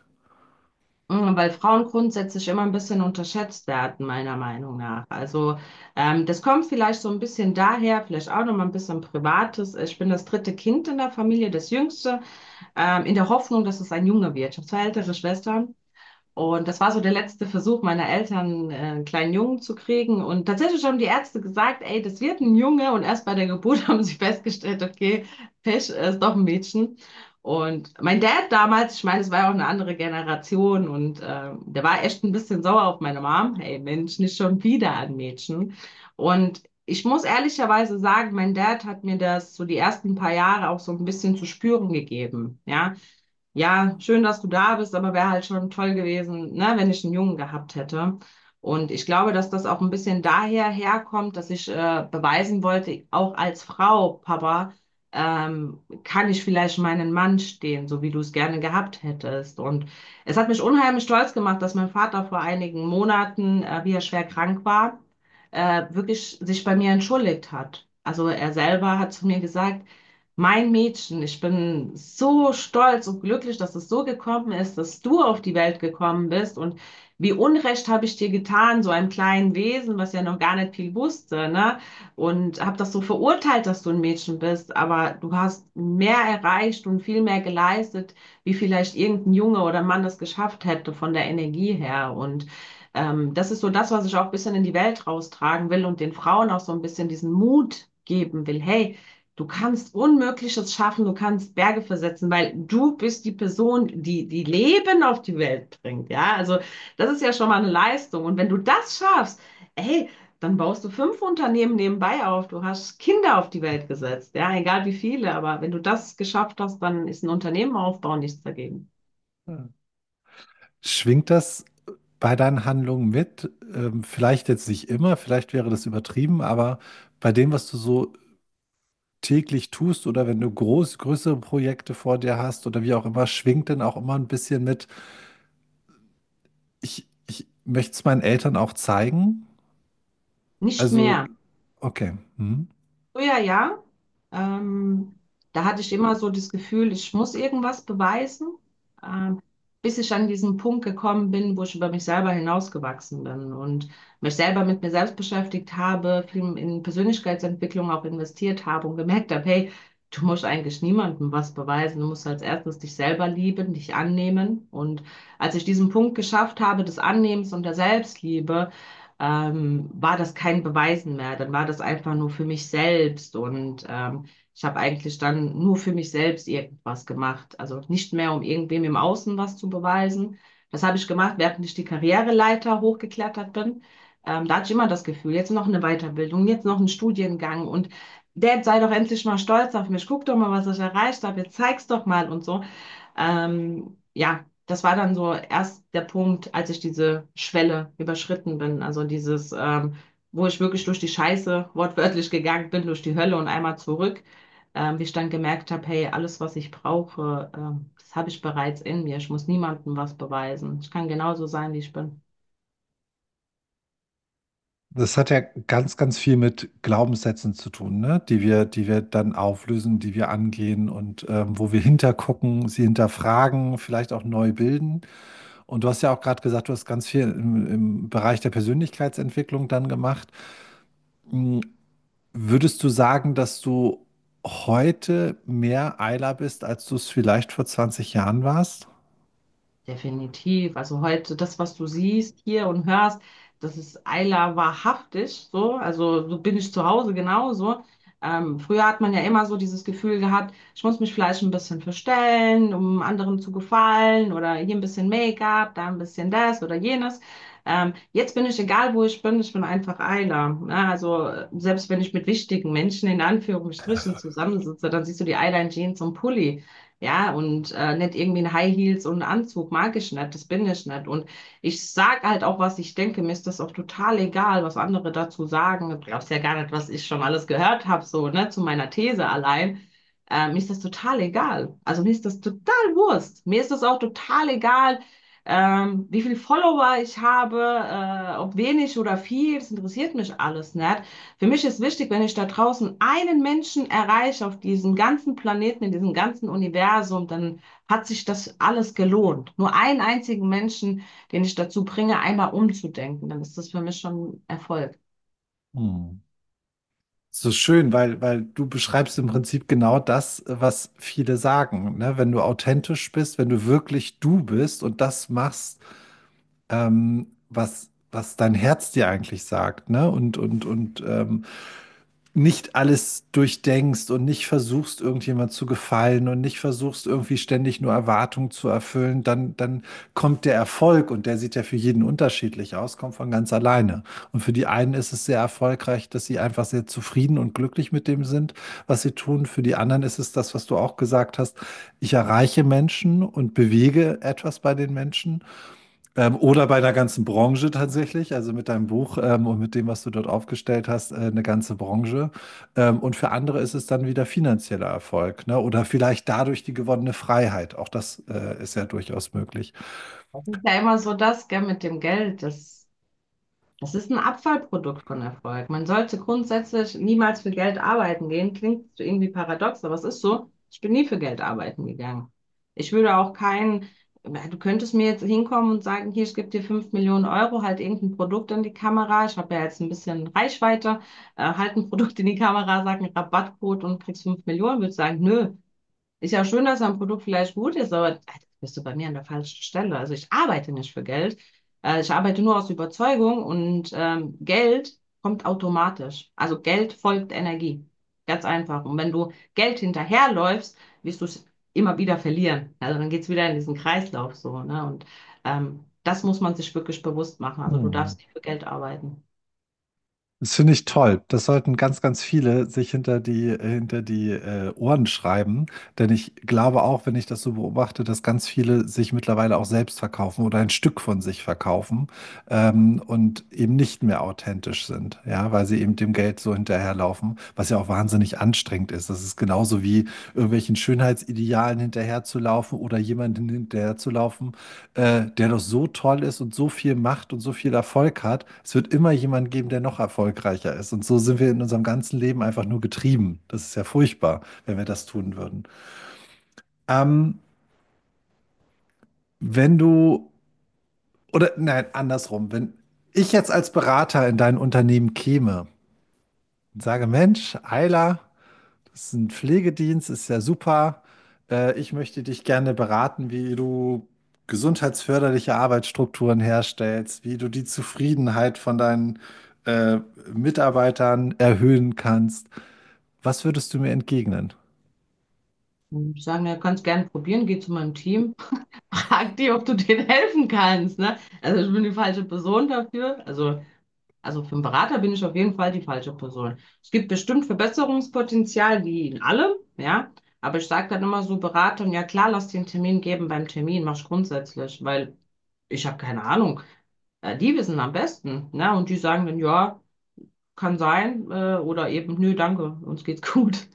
Mm, Weil Frauen grundsätzlich immer ein bisschen unterschätzt werden, meiner Meinung nach. Also ähm, das kommt vielleicht so ein bisschen daher, vielleicht auch noch mal ein bisschen Privates. Ich bin das dritte Kind in der Familie, das jüngste, ähm, in der Hoffnung, dass es ein Junge wird. Ich habe zwei ältere Schwestern. Und das war so der letzte Versuch meiner Eltern, äh, einen kleinen Jungen zu kriegen. Und tatsächlich haben die Ärzte gesagt, ey, das wird ein Junge. Und erst bei der Geburt haben sie festgestellt, okay, Pech, äh, ist doch ein Mädchen. Und mein Dad damals, ich meine, es war ja auch eine andere Generation und äh, der war echt ein bisschen sauer auf meine Mom. Hey Mensch, nicht schon wieder ein Mädchen. Und ich muss ehrlicherweise sagen, mein Dad hat mir das so die ersten paar Jahre auch so ein bisschen zu spüren gegeben. Ja, ja, schön, dass du da bist, aber wäre halt schon toll gewesen, ne, wenn ich einen Jungen gehabt hätte. Und ich glaube, dass das auch ein bisschen daher herkommt, dass ich äh, beweisen wollte, auch als Frau, Papa, ähm, kann ich vielleicht meinen Mann stehen, so wie du es gerne gehabt hättest. Und es hat mich unheimlich stolz gemacht, dass mein Vater vor einigen Monaten, äh, wie er schwer krank war, äh, wirklich sich bei mir entschuldigt hat. Also er selber hat zu mir gesagt, mein Mädchen, ich bin so stolz und glücklich, dass es so gekommen ist, dass du auf die Welt gekommen bist und wie Unrecht habe ich dir getan, so einem kleinen Wesen, was ja noch gar nicht viel wusste, ne? Und habe das so verurteilt, dass du ein Mädchen bist, aber du hast mehr erreicht und viel mehr geleistet, wie vielleicht irgendein Junge oder Mann das geschafft hätte von der Energie her. Und ähm, das ist so das, was ich auch ein bisschen in die Welt raustragen will und den Frauen auch so ein bisschen diesen Mut geben will. Hey, du kannst Unmögliches schaffen, du kannst Berge versetzen, weil du bist die Person, die die Leben auf die Welt bringt. Ja, also das ist ja schon mal eine Leistung. Und wenn du das schaffst, ey, dann baust du fünf Unternehmen nebenbei auf. Du hast Kinder auf die Welt gesetzt. Ja, egal wie viele, aber wenn du das geschafft hast, dann ist ein Unternehmen aufbauen nichts dagegen. Schwingt das bei deinen Handlungen mit? Ähm, vielleicht jetzt nicht immer, vielleicht wäre das übertrieben, aber bei dem, was du so täglich tust oder wenn du groß, größere Projekte vor dir hast oder wie auch immer, schwingt dann auch immer ein bisschen mit, ich, ich möchte es meinen Eltern auch zeigen. Nicht Also, mehr. okay. Hm. Früher ja. Ähm, Da hatte ich immer so das Gefühl, ich muss irgendwas beweisen, ähm, bis ich an diesen Punkt gekommen bin, wo ich über mich selber hinausgewachsen bin und mich selber mit mir selbst beschäftigt habe, viel in Persönlichkeitsentwicklung auch investiert habe und gemerkt habe, hey, Du musst eigentlich niemandem was beweisen. Du musst als erstes dich selber lieben, dich annehmen. Und als ich diesen Punkt geschafft habe, des Annehmens und der Selbstliebe, ähm, war das kein Beweisen mehr. Dann war das einfach nur für mich selbst. Und ähm, ich habe eigentlich dann nur für mich selbst irgendwas gemacht. Also nicht mehr, um irgendwem im Außen was zu beweisen. Das habe ich gemacht, während ich die Karriereleiter hochgeklettert bin. Ähm, da hatte ich immer das Gefühl, jetzt noch eine Weiterbildung, jetzt noch ein Studiengang und Dad, sei doch endlich mal stolz auf mich. Guck doch mal, was ich erreicht habe. Jetzt zeig's doch mal und so. Ähm, ja, das war dann so erst der Punkt, als ich diese Schwelle überschritten bin. Also dieses, ähm, wo ich wirklich durch die Scheiße wortwörtlich gegangen bin, durch die Hölle und einmal zurück. Ähm, wie ich dann gemerkt habe, hey, alles, was ich brauche, ähm, das habe ich bereits in mir. Ich muss niemandem was beweisen. Ich kann genauso sein, wie ich bin. Das hat ja ganz, ganz viel mit Glaubenssätzen zu tun, ne? Die wir, die wir dann auflösen, die wir angehen und ähm, wo wir hintergucken, sie hinterfragen, vielleicht auch neu bilden. Und du hast ja auch gerade gesagt, du hast ganz viel im, im Bereich der Persönlichkeitsentwicklung dann gemacht. Mm, Würdest du sagen, dass du heute mehr Ayla bist, als du es vielleicht vor zwanzig Jahren warst? Definitiv. Also heute, das, was du siehst hier und hörst, das ist Ayla wahrhaftig so. Also so bin ich zu Hause genauso. Ähm, früher hat man ja immer so dieses Gefühl gehabt, ich muss mich vielleicht ein bisschen verstellen, um anderen zu gefallen oder hier ein bisschen Make-up, da ein bisschen das oder jenes. Ähm, jetzt bin ich, egal wo ich bin, ich bin einfach Ayla. Ja, also äh, selbst wenn ich mit wichtigen Menschen in Anführungsstrichen zusammensitze, dann siehst du die Ayla in Jeans und Pulli. Ja, und äh, nicht irgendwie in High Heels und einen Anzug, mag ich nicht, das bin ich nicht. Und ich sage halt auch, was ich denke, mir ist das auch total egal, was andere dazu sagen. Du glaubst ja gar nicht, was ich schon alles gehört habe, so, ne, zu meiner These allein. Äh, mir ist das total egal. Also mir ist das total Wurst. Mir ist das auch total egal, ähm, wie viele Follower ich habe, äh, ob wenig oder viel, das interessiert mich alles nicht. Für mich ist wichtig, wenn ich da draußen einen Menschen erreiche auf diesem ganzen Planeten, in diesem ganzen Universum, dann hat sich das alles gelohnt. Nur einen einzigen Menschen, den ich dazu bringe, einmal umzudenken, dann ist das für mich schon Erfolg. Hm. So schön, weil, weil du beschreibst im Prinzip genau das, was viele sagen, ne? Wenn du authentisch bist, wenn du wirklich du bist und das machst, ähm, was, was dein Herz dir eigentlich sagt, ne? Und, und, und ähm, nicht alles durchdenkst und nicht versuchst, irgendjemand zu gefallen und nicht versuchst, irgendwie ständig nur Erwartungen zu erfüllen, dann, dann kommt der Erfolg und der sieht ja für jeden unterschiedlich aus, kommt von ganz alleine. Und für die einen ist es sehr erfolgreich, dass sie einfach sehr zufrieden und glücklich mit dem sind, was sie tun. Für die anderen ist es das, was du auch gesagt hast. Ich erreiche Menschen und bewege etwas bei den Menschen. Ähm, oder bei der ganzen Branche tatsächlich, also mit deinem Buch ähm, und mit dem, was du dort aufgestellt hast, äh, eine ganze Branche. Ähm, und für andere ist es dann wieder finanzieller Erfolg, ne? Oder vielleicht dadurch die gewonnene Freiheit. Auch das äh, ist ja durchaus möglich. Das ist ja immer so das, gell, mit dem Geld. Das Das ist ein Abfallprodukt von Erfolg. Man sollte grundsätzlich niemals für Geld arbeiten gehen. Klingt irgendwie paradox, aber es ist so. Ich bin nie für Geld arbeiten gegangen. Ich würde auch kein, du könntest mir jetzt hinkommen und sagen, hier, ich gebe dir fünf Millionen Euro, halt irgendein Produkt in die Kamera. Ich habe ja jetzt ein bisschen Reichweite, äh, halt ein Produkt in die Kamera, sag einen Rabattcode und kriegst fünf Millionen. Würde ich sagen, nö, ist ja schön, dass ein Produkt vielleicht gut ist, aber äh, bist du bei mir an der falschen Stelle. Also ich arbeite nicht für Geld. Äh, ich arbeite nur aus Überzeugung und ähm, Geld kommt automatisch. Also Geld folgt Energie. Ganz einfach. Und wenn du Geld hinterherläufst, wirst du es immer wieder verlieren. Also dann geht es wieder in diesen Kreislauf so, ne? Und ähm, das muss man sich wirklich bewusst machen. Also du Hm. darfst nicht für Geld arbeiten. Das finde ich toll. Das sollten ganz, ganz viele sich hinter die, äh, hinter die äh, Ohren schreiben. Denn ich glaube auch, wenn ich das so beobachte, dass ganz viele sich mittlerweile auch selbst verkaufen oder ein Stück von sich verkaufen ähm, und eben nicht mehr authentisch sind, ja, weil sie eben dem Geld so hinterherlaufen, was ja auch wahnsinnig anstrengend ist. Das ist genauso wie irgendwelchen Schönheitsidealen hinterherzulaufen oder jemanden hinterherzulaufen, äh, der doch so toll ist und so viel macht und so viel Erfolg hat. Es wird immer jemanden geben, der noch erfolgreicher ist. Und so sind wir in unserem ganzen Leben einfach nur getrieben. Das ist ja furchtbar, wenn wir das tun würden. Ähm, wenn du, oder nein, andersrum, wenn ich jetzt als Berater in dein Unternehmen käme und sage, Mensch, Ayla, ist ein Pflegedienst, ist ja super. Äh, ich möchte dich gerne beraten, wie du gesundheitsförderliche Arbeitsstrukturen herstellst, wie du die Zufriedenheit von deinen äh, Mitarbeitern erhöhen kannst. Was würdest du mir entgegnen? Und sagen, ja, kannst gerne probieren, geh zu meinem Team, frag die, ob du denen helfen kannst, ne? Also ich bin die falsche Person dafür. Also, also für einen Berater bin ich auf jeden Fall die falsche Person. Es gibt bestimmt Verbesserungspotenzial, wie in allem, ja. Aber ich sage dann immer so Beratern, ja klar, lass dir einen Termin geben beim Termin, mach's grundsätzlich, weil ich habe keine Ahnung. Äh, die wissen am besten, ne? Und die sagen dann, ja, kann sein, äh, oder eben, nö, danke, uns geht's gut.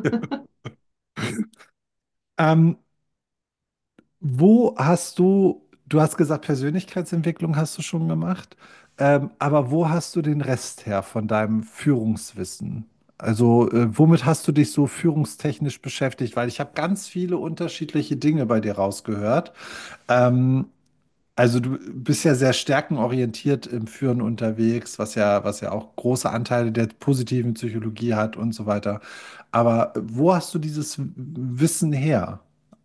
Ähm, Wo hast du, du hast gesagt, Persönlichkeitsentwicklung hast du schon gemacht, ähm, aber wo hast du den Rest her von deinem Führungswissen? Also, äh, womit hast du dich so führungstechnisch beschäftigt? Weil ich habe ganz viele unterschiedliche Dinge bei dir rausgehört. Ähm, also, du bist ja sehr stärkenorientiert im Führen unterwegs, was ja, was ja auch große Anteile der positiven Psychologie hat und so weiter. Aber wo hast du dieses Wissen her?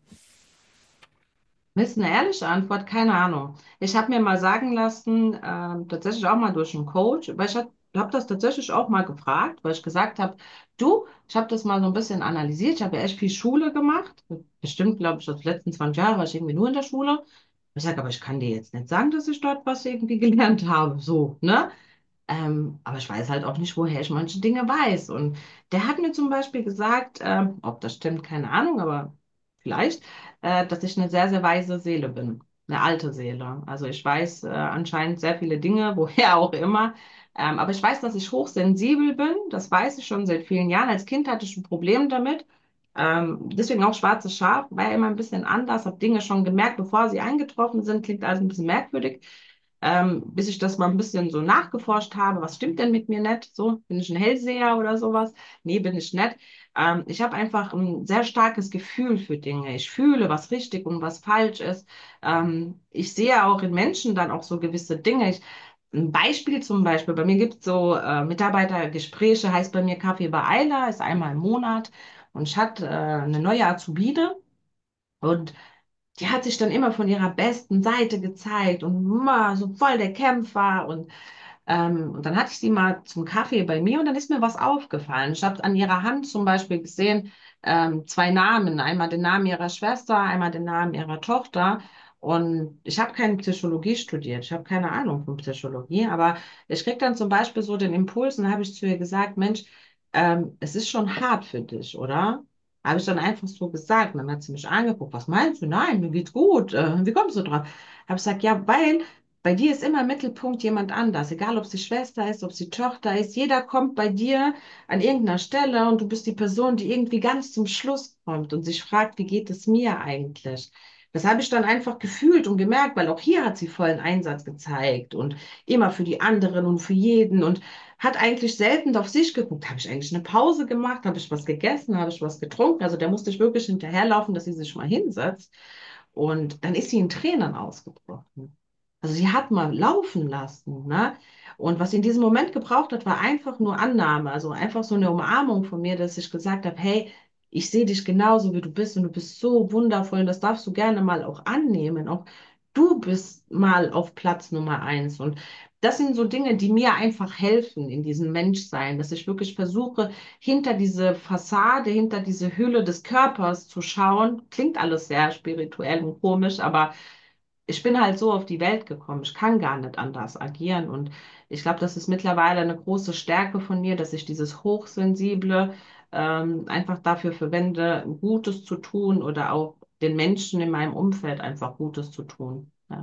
Das ist eine ehrliche Antwort, keine Ahnung. Ich habe mir mal sagen lassen, ähm, tatsächlich auch mal durch einen Coach, weil ich habe hab das tatsächlich auch mal gefragt, weil ich gesagt habe, du, ich habe das mal so ein bisschen analysiert, ich habe ja echt viel Schule gemacht, bestimmt, glaube ich, die letzten zwanzig Jahre war ich irgendwie nur in der Schule. Ich sage, aber ich kann dir jetzt nicht sagen, dass ich dort was irgendwie gelernt habe, so, ne? Ähm, aber ich weiß halt auch nicht, woher ich manche Dinge weiß. Und der hat mir zum Beispiel gesagt, ähm, ob das stimmt, keine Ahnung, aber vielleicht, äh, dass ich eine sehr, sehr weise Seele bin, eine alte Seele. Also ich weiß äh, anscheinend sehr viele Dinge, woher auch immer. Ähm, aber ich weiß, dass ich hochsensibel bin. Das weiß ich schon seit vielen Jahren. Als Kind hatte ich ein Problem damit. Ähm, deswegen auch schwarzes Schaf, war ja immer ein bisschen anders, habe Dinge schon gemerkt, bevor sie eingetroffen sind, klingt alles ein bisschen merkwürdig, ähm, bis ich das mal ein bisschen so nachgeforscht habe, was stimmt denn mit mir nicht? So, bin ich ein Hellseher oder sowas? Nee, bin ich nicht. Ähm, ich habe einfach ein sehr starkes Gefühl für Dinge. Ich fühle, was richtig und was falsch ist. Ähm, ich sehe auch in Menschen dann auch so gewisse Dinge. Ich, ein Beispiel zum Beispiel, bei mir gibt es so äh, Mitarbeitergespräche, heißt bei mir Kaffee bei Eila, ist einmal im Monat und ich hatte äh, eine neue Azubine und die hat sich dann immer von ihrer besten Seite gezeigt und immer so voll der Kämpfer und ähm, und dann hatte ich sie mal zum Kaffee bei mir und dann ist mir was aufgefallen. Ich habe an ihrer Hand zum Beispiel gesehen, ähm, zwei Namen. Einmal den Namen ihrer Schwester, einmal den Namen ihrer Tochter. Und ich habe keine Psychologie studiert. Ich habe keine Ahnung von Psychologie. Aber ich krieg dann zum Beispiel so den Impuls und habe ich zu ihr gesagt, Mensch, ähm, es ist schon hart für dich, oder? Habe ich dann einfach so gesagt. Und dann hat sie mich angeguckt. Was meinst du? Nein, mir geht's gut. Äh, wie kommst du drauf? Habe ich gesagt, ja, weil bei dir ist immer im Mittelpunkt jemand anders, egal ob sie Schwester ist, ob sie Tochter ist. Jeder kommt bei dir an irgendeiner Stelle und du bist die Person, die irgendwie ganz zum Schluss kommt und sich fragt, wie geht es mir eigentlich? Das habe ich dann einfach gefühlt und gemerkt, weil auch hier hat sie vollen Einsatz gezeigt und immer für die anderen und für jeden und hat eigentlich selten auf sich geguckt. Habe ich eigentlich eine Pause gemacht? Habe ich was gegessen? Habe ich was getrunken? Also der musste ich wirklich hinterherlaufen, dass sie sich mal hinsetzt. Und dann ist sie in Tränen ausgebrochen. Also sie hat mal laufen lassen, ne? Und was sie in diesem Moment gebraucht hat, war einfach nur Annahme, also einfach so eine Umarmung von mir, dass ich gesagt habe, hey, ich sehe dich genauso, wie du bist und du bist so wundervoll und das darfst du gerne mal auch annehmen. Auch du bist mal auf Platz Nummer eins. Und das sind so Dinge, die mir einfach helfen in diesem Menschsein, dass ich wirklich versuche, hinter diese Fassade, hinter diese Hülle des Körpers zu schauen. Klingt alles sehr spirituell und komisch, aber ich bin halt so auf die Welt gekommen. Ich kann gar nicht anders agieren. Und ich glaube, das ist mittlerweile eine große Stärke von mir, dass ich dieses Hochsensible ähm, einfach dafür verwende, Gutes zu tun oder auch den Menschen in meinem Umfeld einfach Gutes zu tun. Ja.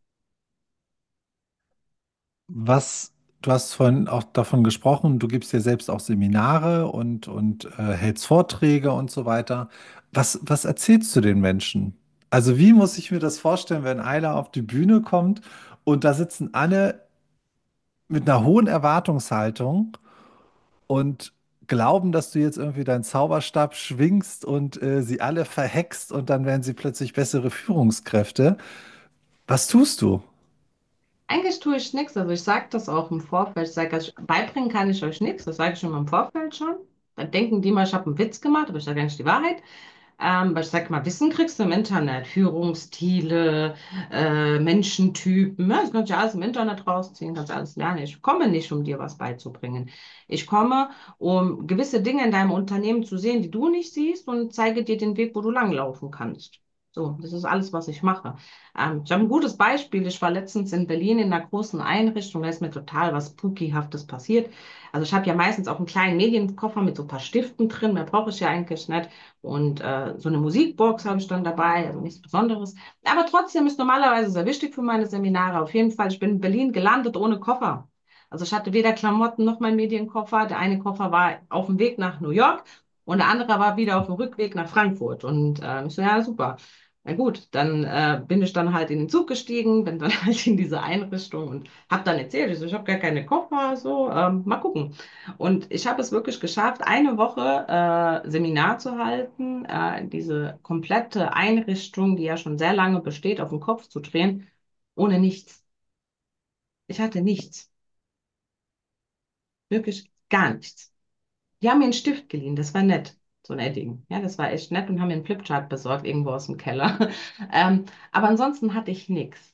Was, du hast vorhin auch davon gesprochen, du gibst ja selbst auch Seminare und, und äh, hältst Vorträge und so weiter. Was, was erzählst du den Menschen? Also wie muss ich mir das vorstellen, wenn Ayla auf die Bühne kommt und da sitzen alle mit einer hohen Erwartungshaltung und glauben, dass du jetzt irgendwie deinen Zauberstab schwingst und äh, sie alle verhext und dann werden sie plötzlich bessere Führungskräfte. Was tust du? Eigentlich tue ich nichts. Also ich sage das auch im Vorfeld. Ich sage, also beibringen kann ich euch nichts. Das sage ich schon im Vorfeld schon. Dann denken die mal, ich habe einen Witz gemacht, aber ich sage eigentlich die Wahrheit. Ähm, weil ich sag mal, Wissen kriegst du im Internet, Führungsstile, äh, Menschentypen, ja, das kannst du ja alles im Internet rausziehen, kannst alles lernen. Ich komme nicht, um dir was beizubringen. Ich komme, um gewisse Dinge in deinem Unternehmen zu sehen, die du nicht siehst und zeige dir den Weg, wo du langlaufen kannst. So, das ist alles, was ich mache. Ähm, ich habe ein gutes Beispiel. Ich war letztens in Berlin in einer großen Einrichtung, da ist mir total was Spookyhaftes passiert. Also ich habe ja meistens auch einen kleinen Medienkoffer mit so ein paar Stiften drin, mehr brauche ich ja eigentlich nicht. Und äh, so eine Musikbox habe ich dann dabei, also nichts Besonderes. Aber trotzdem ist normalerweise sehr wichtig für meine Seminare. Auf jeden Fall, ich bin in Berlin gelandet ohne Koffer. Also ich hatte weder Klamotten noch meinen Medienkoffer. Der eine Koffer war auf dem Weg nach New York und der andere war wieder auf dem Rückweg nach Frankfurt. Und äh, ich so, ja, super. Na gut, dann äh, bin ich dann halt in den Zug gestiegen, bin dann halt in diese Einrichtung und habe dann erzählt, ich, so, ich habe gar keine Koffer, so, ähm, mal gucken. Und ich habe es wirklich geschafft, eine Woche äh, Seminar zu halten, äh, diese komplette Einrichtung, die ja schon sehr lange besteht, auf den Kopf zu drehen, ohne nichts. Ich hatte nichts, wirklich gar nichts. Die haben mir einen Stift geliehen, das war nett, so ein Edding. Ja, das war echt nett und haben mir einen Flipchart besorgt, irgendwo aus dem Keller. Ähm, aber ansonsten hatte ich nichts.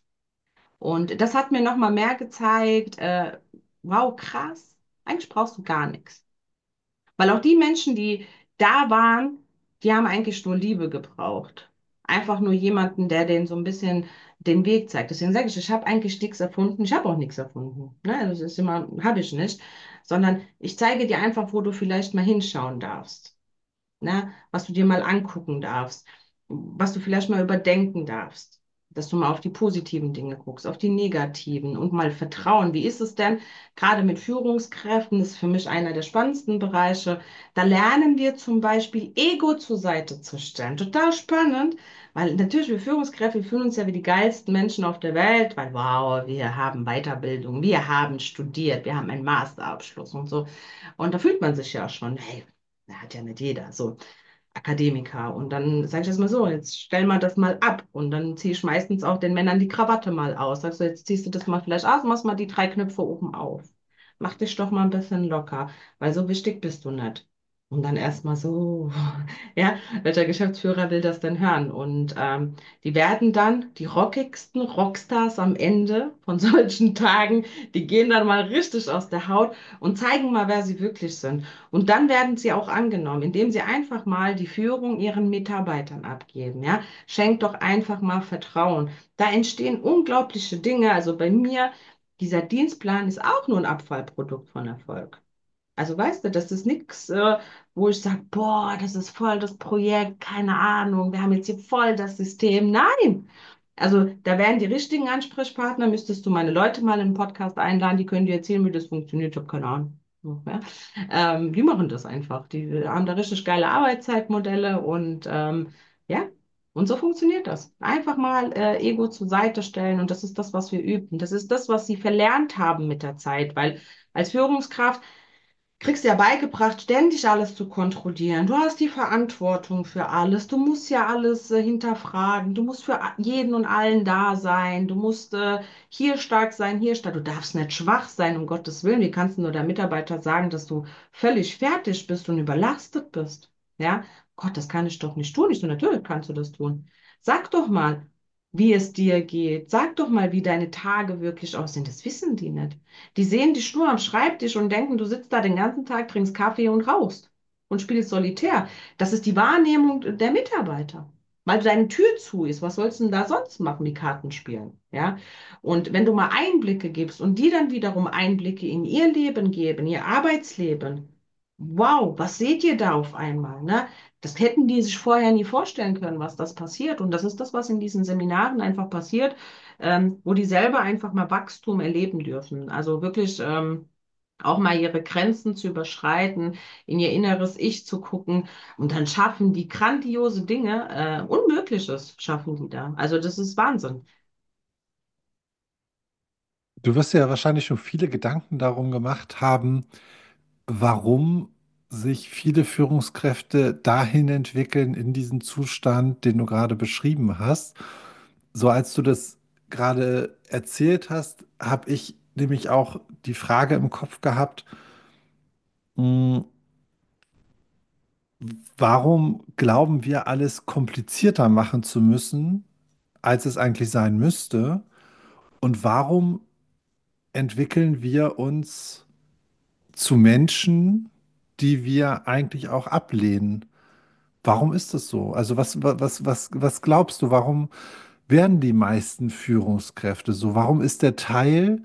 Und das hat mir nochmal mehr gezeigt, äh, wow, krass, eigentlich brauchst du gar nichts. Weil auch die Menschen, die da waren, die haben eigentlich nur Liebe gebraucht. Einfach nur jemanden, der denen so ein bisschen den Weg zeigt. Deswegen sage ich, ich habe eigentlich nichts erfunden. Ich habe auch nichts erfunden. Ne? Das ist immer, habe ich nicht. Sondern ich zeige dir einfach, wo du vielleicht mal hinschauen darfst, ne? Was du dir mal angucken darfst, was du vielleicht mal überdenken darfst, dass du mal auf die positiven Dinge guckst, auf die negativen und mal vertrauen. Wie ist es denn? Gerade mit Führungskräften ist für mich einer der spannendsten Bereiche. Da lernen wir zum Beispiel Ego zur Seite zu stellen. Total spannend, weil natürlich wir Führungskräfte wir fühlen uns ja wie die geilsten Menschen auf der Welt, weil wow, wir haben Weiterbildung, wir haben studiert, wir haben einen Masterabschluss und so. Und da fühlt man sich ja schon, hey, hat ja nicht jeder, so Akademiker. Und dann sage ich das mal so, jetzt stell mal das mal ab. Und dann ziehe ich meistens auch den Männern die Krawatte mal aus. Sagst du, jetzt ziehst du das mal vielleicht aus, machst mal die drei Knöpfe oben auf. Mach dich doch mal ein bisschen locker, weil so wichtig bist du nicht. Und dann erstmal so, ja, welcher Geschäftsführer will das denn hören? Und ähm, die werden dann die rockigsten Rockstars am Ende von solchen Tagen, die gehen dann mal richtig aus der Haut und zeigen mal, wer sie wirklich sind. Und dann werden sie auch angenommen, indem sie einfach mal die Führung ihren Mitarbeitern abgeben. Ja, schenkt doch einfach mal Vertrauen. Da entstehen unglaubliche Dinge. Also bei mir, dieser Dienstplan ist auch nur ein Abfallprodukt von Erfolg. Also weißt du, das ist nichts, äh, wo ich sage, boah, das ist voll das Projekt, keine Ahnung, wir haben jetzt hier voll das System. Nein, also da wären die richtigen Ansprechpartner, müsstest du meine Leute mal in den Podcast einladen, die können dir erzählen, wie das funktioniert. Ich habe keine Ahnung. So, ja. Ähm, die machen das einfach. Die haben da richtig geile Arbeitszeitmodelle und ähm, ja, und so funktioniert das. Einfach mal äh, Ego zur Seite stellen und das ist das, was wir üben. Das ist das, was sie verlernt haben mit der Zeit, weil als Führungskraft kriegst ja beigebracht, ständig alles zu kontrollieren. Du hast die Verantwortung für alles. Du musst ja alles äh, hinterfragen. Du musst für a- jeden und allen da sein. Du musst äh, hier stark sein, hier stark. Du darfst nicht schwach sein, um Gottes Willen. Wie kannst du nur der Mitarbeiter sagen, dass du völlig fertig bist und überlastet bist? Ja, Gott, das kann ich doch nicht tun. Ich so, natürlich kannst du das tun. Sag doch mal, wie es dir geht. Sag doch mal, wie deine Tage wirklich aussehen. Das wissen die nicht. Die sehen dich nur am Schreibtisch und denken, du sitzt da den ganzen Tag, trinkst Kaffee und rauchst und spielst Solitär. Das ist die Wahrnehmung der Mitarbeiter. Weil deine Tür zu ist, was sollst du denn da sonst machen, die Karten spielen? Ja? Und wenn du mal Einblicke gibst und die dann wiederum Einblicke in ihr Leben geben, ihr Arbeitsleben, wow, was seht ihr da auf einmal? Ne? Das hätten die sich vorher nie vorstellen können, was das passiert. Und das ist das, was in diesen Seminaren einfach passiert, ähm, wo die selber einfach mal Wachstum erleben dürfen. Also wirklich ähm, auch mal ihre Grenzen zu überschreiten, in ihr inneres Ich zu gucken und dann schaffen die grandiose Dinge, äh, Unmögliches schaffen die da. Also das ist Wahnsinn. Du wirst dir ja wahrscheinlich schon viele Gedanken darum gemacht haben, warum sich viele Führungskräfte dahin entwickeln in diesen Zustand, den du gerade beschrieben hast. So als du das gerade erzählt hast, habe ich nämlich auch die Frage im Kopf gehabt, mh, warum glauben wir, alles komplizierter machen zu müssen, als es eigentlich sein müsste? Und warum entwickeln wir uns zu Menschen, die wir eigentlich auch ablehnen? Warum ist das so? Also was, was, was, was glaubst du, warum werden die meisten Führungskräfte so? Warum ist der Teil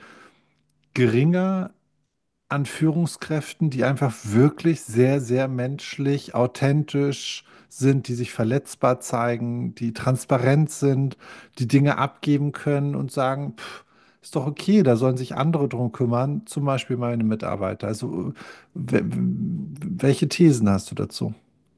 geringer an Führungskräften, die einfach wirklich sehr, sehr menschlich, authentisch sind, die sich verletzbar zeigen, die transparent sind, die Dinge abgeben können und sagen, pff, ist doch okay, da sollen sich andere drum kümmern, zum Beispiel meine Mitarbeiter. Also, we- welche Thesen hast du dazu?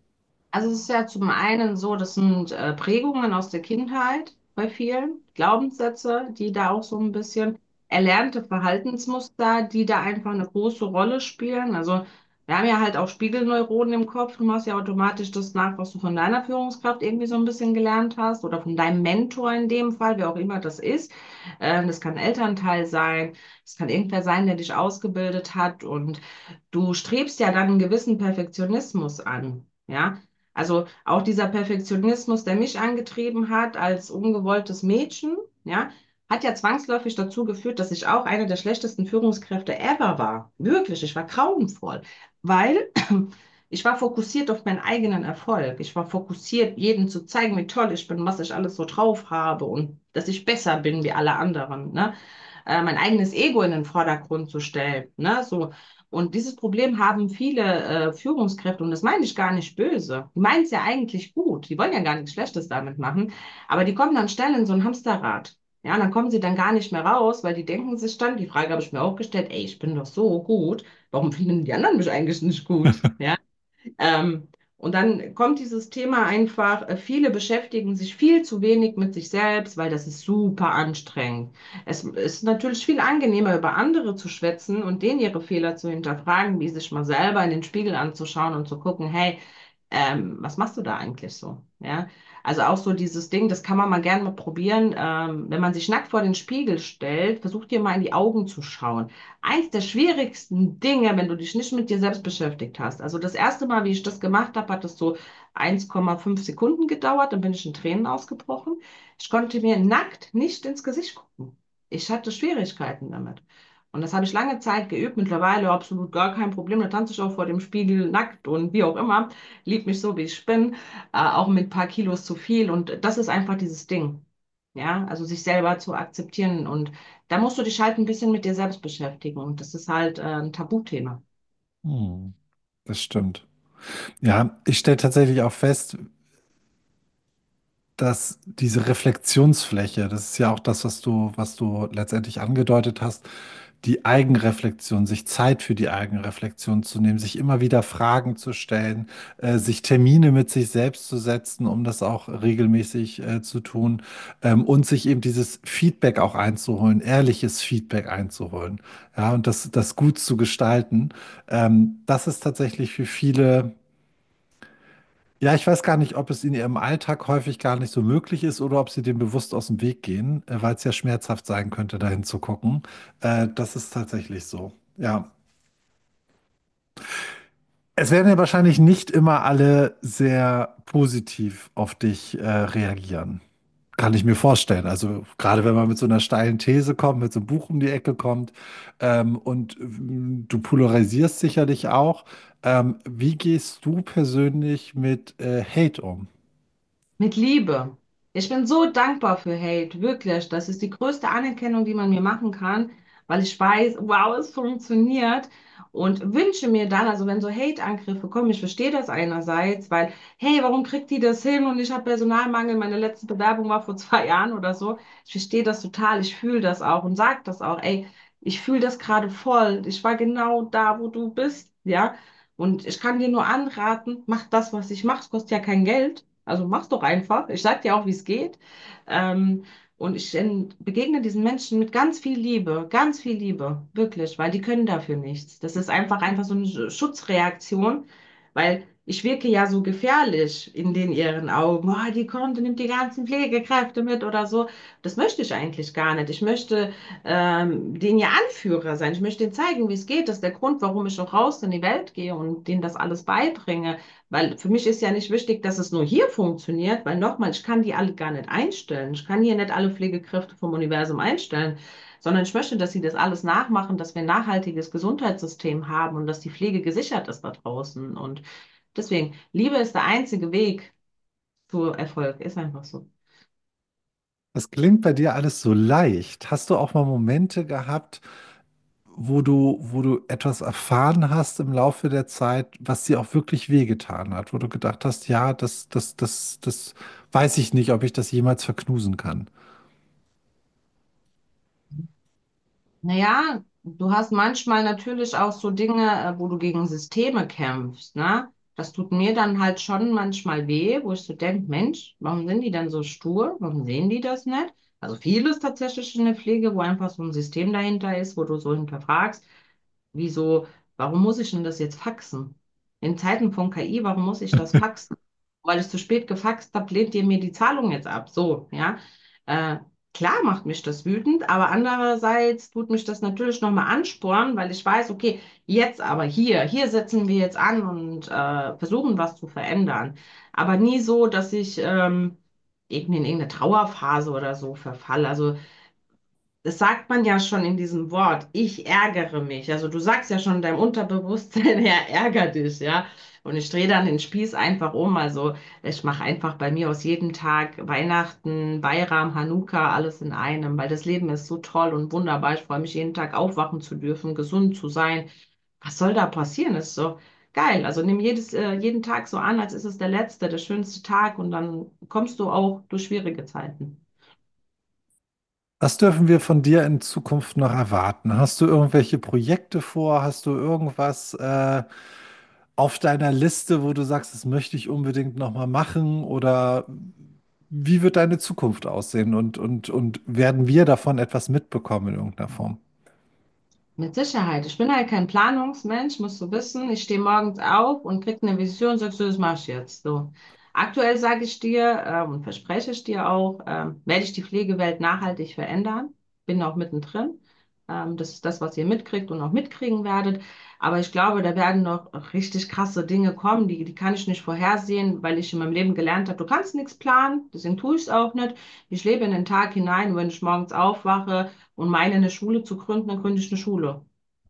Also es ist ja zum einen so, das sind äh, Prägungen aus der Kindheit bei vielen, Glaubenssätze, die da auch so ein bisschen erlernte Verhaltensmuster, die da einfach eine große Rolle spielen. Also wir haben ja halt auch Spiegelneuronen im Kopf. Du machst ja automatisch das nach, was du von deiner Führungskraft irgendwie so ein bisschen gelernt hast oder von deinem Mentor in dem Fall, wer auch immer das ist. Ähm, das kann ein Elternteil sein, es kann irgendwer sein, der dich ausgebildet hat und du strebst ja dann einen gewissen Perfektionismus an. Ja, also auch dieser Perfektionismus, der mich angetrieben hat als ungewolltes Mädchen, ja, hat ja zwangsläufig dazu geführt, dass ich auch eine der schlechtesten Führungskräfte ever war. Wirklich, ich war grauenvoll, weil ich war fokussiert auf meinen eigenen Erfolg. Ich war fokussiert, jedem zu zeigen, wie toll ich bin, was ich alles so drauf habe und dass ich besser bin wie alle anderen, ne? Äh, mein eigenes Ego in den Vordergrund zu stellen, ne? So. Und dieses Problem haben viele äh, Führungskräfte, und das meine ich gar nicht böse. Die meinen es ja eigentlich gut. Die wollen ja gar nichts Schlechtes damit machen. Aber die kommen dann schnell in so ein Hamsterrad. Ja, und dann kommen sie dann gar nicht mehr raus, weil die denken sich dann, die Frage habe ich mir auch gestellt, ey, ich bin doch so gut. Warum finden die anderen mich eigentlich nicht gut? Ja. Ähm, und dann kommt dieses Thema einfach, äh, viele beschäftigen sich viel zu wenig mit sich selbst, weil das ist super anstrengend. Es ist natürlich viel angenehmer, über andere zu schwätzen und denen ihre Fehler zu hinterfragen, wie sich mal selber in den Spiegel anzuschauen und zu gucken, hey, ähm, was machst du da eigentlich so? Ja, also auch so dieses Ding, das kann man mal gerne mal probieren, ähm, wenn man sich nackt vor den Spiegel stellt, versuch dir mal in die Augen zu schauen. Eins der schwierigsten Dinge, wenn du dich nicht mit dir selbst beschäftigt hast. Also das erste Mal, wie ich das gemacht habe, hat es so eins Komma fünf Sekunden gedauert, dann bin ich in Tränen ausgebrochen. Ich konnte mir nackt nicht ins Gesicht gucken. Ich hatte Schwierigkeiten damit. Und das habe ich lange Zeit geübt, mittlerweile absolut gar kein Problem. Da tanze ich auch vor dem Spiegel nackt und wie auch immer, lieb mich so, wie ich bin, äh, auch mit ein paar Kilos zu viel. Und das ist einfach dieses Ding. Ja, also sich selber zu akzeptieren. Und da musst du dich halt ein bisschen mit dir selbst beschäftigen. Und das ist halt äh, ein Tabuthema. Hm, das stimmt. Ja, ich stelle tatsächlich auch fest, dass diese Reflexionsfläche, das ist ja auch das, was du, was du letztendlich angedeutet hast, die Eigenreflexion, sich Zeit für die Eigenreflexion zu nehmen, sich immer wieder Fragen zu stellen, äh, sich Termine mit sich selbst zu setzen, um das auch regelmäßig äh, zu tun, ähm, und sich eben dieses Feedback auch einzuholen, ehrliches Feedback einzuholen, ja, und das, das gut zu gestalten. Ähm, das ist tatsächlich für viele. Ja, ich weiß gar nicht, ob es in ihrem Alltag häufig gar nicht so möglich ist oder ob sie dem bewusst aus dem Weg gehen, äh, weil es ja schmerzhaft sein könnte, dahin zu gucken. Äh, das ist tatsächlich so. Ja. Es werden ja wahrscheinlich nicht immer alle sehr positiv auf dich äh, reagieren. Kann ich mir vorstellen. Also gerade wenn man mit so einer steilen These kommt, mit so einem Buch um die Ecke kommt, ähm, und ähm, du polarisierst sicherlich auch. Ähm, wie gehst du persönlich mit äh, Hate um? Mit Liebe. Ich bin so dankbar für Hate, wirklich. Das ist die größte Anerkennung, die man mir machen kann, weil ich weiß, wow, es funktioniert und wünsche mir dann, also wenn so Hate-Angriffe kommen, ich verstehe das einerseits, weil, hey, warum kriegt die das hin und ich habe Personalmangel, meine letzte Bewerbung war vor zwei Jahren oder so. Ich verstehe das total, ich fühle das auch und sage das auch, ey, ich fühle das gerade voll. Ich war genau da, wo du bist, ja. Und ich kann dir nur anraten, mach das, was ich mache, es kostet ja kein Geld. Also mach's doch einfach. Ich sag dir auch, wie es geht. Ähm, und ich ähm, begegne diesen Menschen mit ganz viel Liebe, ganz viel Liebe, wirklich, weil die können dafür nichts. Das ist einfach einfach so eine Schutzreaktion, weil ich wirke ja so gefährlich in den ihren Augen. Oh, die kommt und nimmt die ganzen Pflegekräfte mit oder so. Das möchte ich eigentlich gar nicht. Ich möchte ähm, denen ja Anführer sein. Ich möchte denen zeigen, wie es geht. Das ist der Grund, warum ich auch raus in die Welt gehe und denen das alles beibringe. Weil für mich ist ja nicht wichtig, dass es nur hier funktioniert, weil nochmal, ich kann die alle gar nicht einstellen. Ich kann hier nicht alle Pflegekräfte vom Universum einstellen, sondern ich möchte, dass sie das alles nachmachen, dass wir ein nachhaltiges Gesundheitssystem haben und dass die Pflege gesichert ist da draußen. Und deswegen, Liebe ist der einzige Weg zu Erfolg. Ist einfach so. Das klingt bei dir alles so leicht. Hast du auch mal Momente gehabt, wo du, wo du etwas erfahren hast im Laufe der Zeit, was dir auch wirklich wehgetan hat, wo du gedacht hast, ja, das, das, das, das weiß ich nicht, ob ich das jemals verknusen kann. Naja, du hast manchmal natürlich auch so Dinge, äh, wo du gegen Systeme kämpfst, ne? Das tut mir dann halt schon manchmal weh, wo ich so denke, Mensch, warum sind die denn so stur? Warum sehen die das nicht? Also vieles tatsächlich in der Pflege, wo einfach so ein System dahinter ist, wo du so hinterfragst, wieso, warum muss ich denn das jetzt faxen? In Zeiten von K I, warum muss ich das faxen? Weil ich zu spät gefaxt habe, lehnt ihr mir die Zahlung jetzt ab. So, ja. Äh, klar macht mich das wütend, aber andererseits tut mich das natürlich nochmal anspornen, weil ich weiß, okay, jetzt aber hier, hier setzen wir jetzt an und äh, versuchen was zu verändern. Aber nie so, dass ich ähm, irgendwie in irgendeine Trauerphase oder so verfalle. Also das sagt man ja schon in diesem Wort, ich ärgere mich. Also du sagst ja schon in deinem Unterbewusstsein, ja, ärger dich, ja. Und ich drehe dann den Spieß einfach um. Also ich mache einfach bei mir aus jedem Tag Weihnachten, Bayram, Hanukkah, alles in einem, weil das Leben ist so toll und wunderbar. Ich freue mich jeden Tag aufwachen zu dürfen, gesund zu sein. Was soll da passieren? Das ist so geil. Also nimm jedes, äh, jeden Tag so an, als ist es der letzte, der schönste Tag und dann kommst du auch durch schwierige Zeiten. Was dürfen wir von dir in Zukunft noch erwarten? Hast du irgendwelche Projekte vor? Hast du irgendwas äh, auf deiner Liste, wo du sagst, das möchte ich unbedingt noch mal machen? Oder wie wird deine Zukunft aussehen? Und, und, und werden wir davon etwas mitbekommen in irgendeiner Form? Mit Sicherheit. Ich bin halt kein Planungsmensch, musst du wissen. Ich stehe morgens auf und krieg eine Vision, sagst du, das mach ich jetzt. So. Aktuell sage ich dir ähm, und verspreche ich dir auch, ähm, werde ich die Pflegewelt nachhaltig verändern. Bin auch mittendrin. Ähm, das ist das, was ihr mitkriegt und auch mitkriegen werdet. Aber ich glaube, da werden noch richtig krasse Dinge kommen, die, die kann ich nicht vorhersehen, weil ich in meinem Leben gelernt habe, du kannst nichts planen, deswegen tue ich es auch nicht. Ich lebe in den Tag hinein, wenn ich morgens aufwache und meine, eine Schule zu gründen, dann gründe ich eine Schule.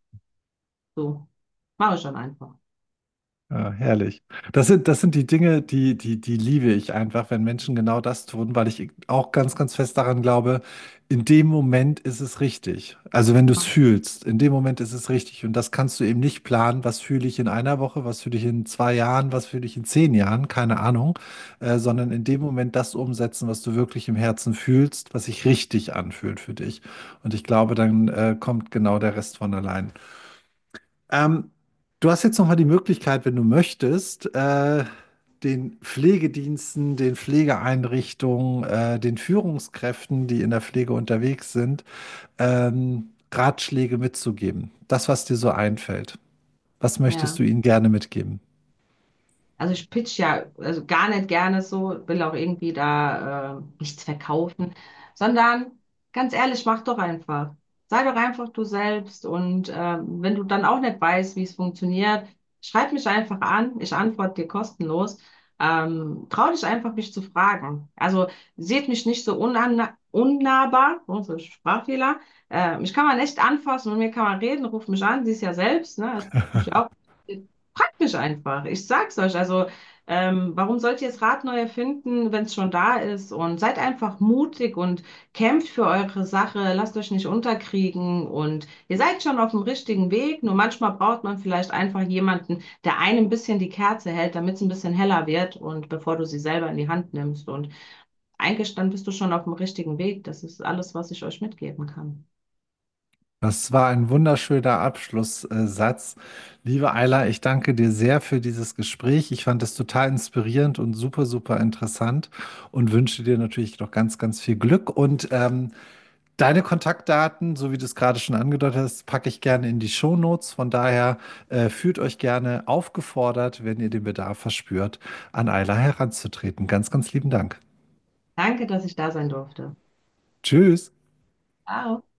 So, mache ich dann einfach. Ja, herrlich. Das sind, das sind die Dinge, die, die, die liebe ich einfach, wenn Menschen genau das tun, weil ich auch ganz, ganz fest daran glaube, in dem Moment ist es richtig. Also wenn du es fühlst, in dem Moment ist es richtig. Und das kannst du eben nicht planen, was fühle ich in einer Woche, was fühle ich in zwei Jahren, was fühle ich in zehn Jahren, keine Ahnung, äh, sondern in dem Moment das umsetzen, was du wirklich im Herzen fühlst, was sich richtig anfühlt für dich. Und ich glaube, dann äh, kommt genau der Rest von allein. Ähm, Du hast jetzt noch mal die Möglichkeit, wenn du möchtest, äh, den Pflegediensten, den Pflegeeinrichtungen, äh, den Führungskräften, die in der Pflege unterwegs sind, ähm, Ratschläge mitzugeben. Das, was dir so einfällt. Was möchtest Ja. du ihnen gerne mitgeben? Also ich pitch ja also gar nicht gerne so, will auch irgendwie da äh, nichts verkaufen, sondern ganz ehrlich, mach doch einfach. Sei doch einfach du selbst und äh, wenn du dann auch nicht weißt, wie es funktioniert, schreib mich einfach an, ich antworte dir kostenlos. Ähm, trau dich einfach, mich zu fragen. Also seht mich nicht so unanna unnahbar, oh, so Sprachfehler. Äh, mich kann man echt anfassen und mir kann man reden, ruf mich an, sie ist ja selbst, ne? Das tut mich auch. Fragt mich einfach. Ich sag's euch. Also, ähm, warum sollt ihr das Rad neu erfinden, wenn es schon da ist? Und seid einfach mutig und kämpft für eure Sache. Lasst euch nicht unterkriegen. Und ihr seid schon auf dem richtigen Weg. Nur manchmal braucht man vielleicht einfach jemanden, der einem ein bisschen die Kerze hält, damit es ein bisschen heller wird. Und bevor du sie selber in die Hand nimmst. Und eigentlich dann bist du schon auf dem richtigen Weg. Das ist alles, was ich euch mitgeben kann. Das war ein wunderschöner Abschlusssatz. Liebe Ayla, ich danke dir sehr für dieses Gespräch. Ich fand es total inspirierend und super, super interessant und wünsche dir natürlich noch ganz, ganz viel Glück. Und ähm, Deine Kontaktdaten, so wie du es gerade schon angedeutet hast, packe ich gerne in die Shownotes. Von daher äh, fühlt euch gerne aufgefordert, wenn ihr den Bedarf verspürt, an Ayla heranzutreten. Ganz, ganz lieben Dank. Danke, dass ich da sein durfte. Tschüss. Ciao.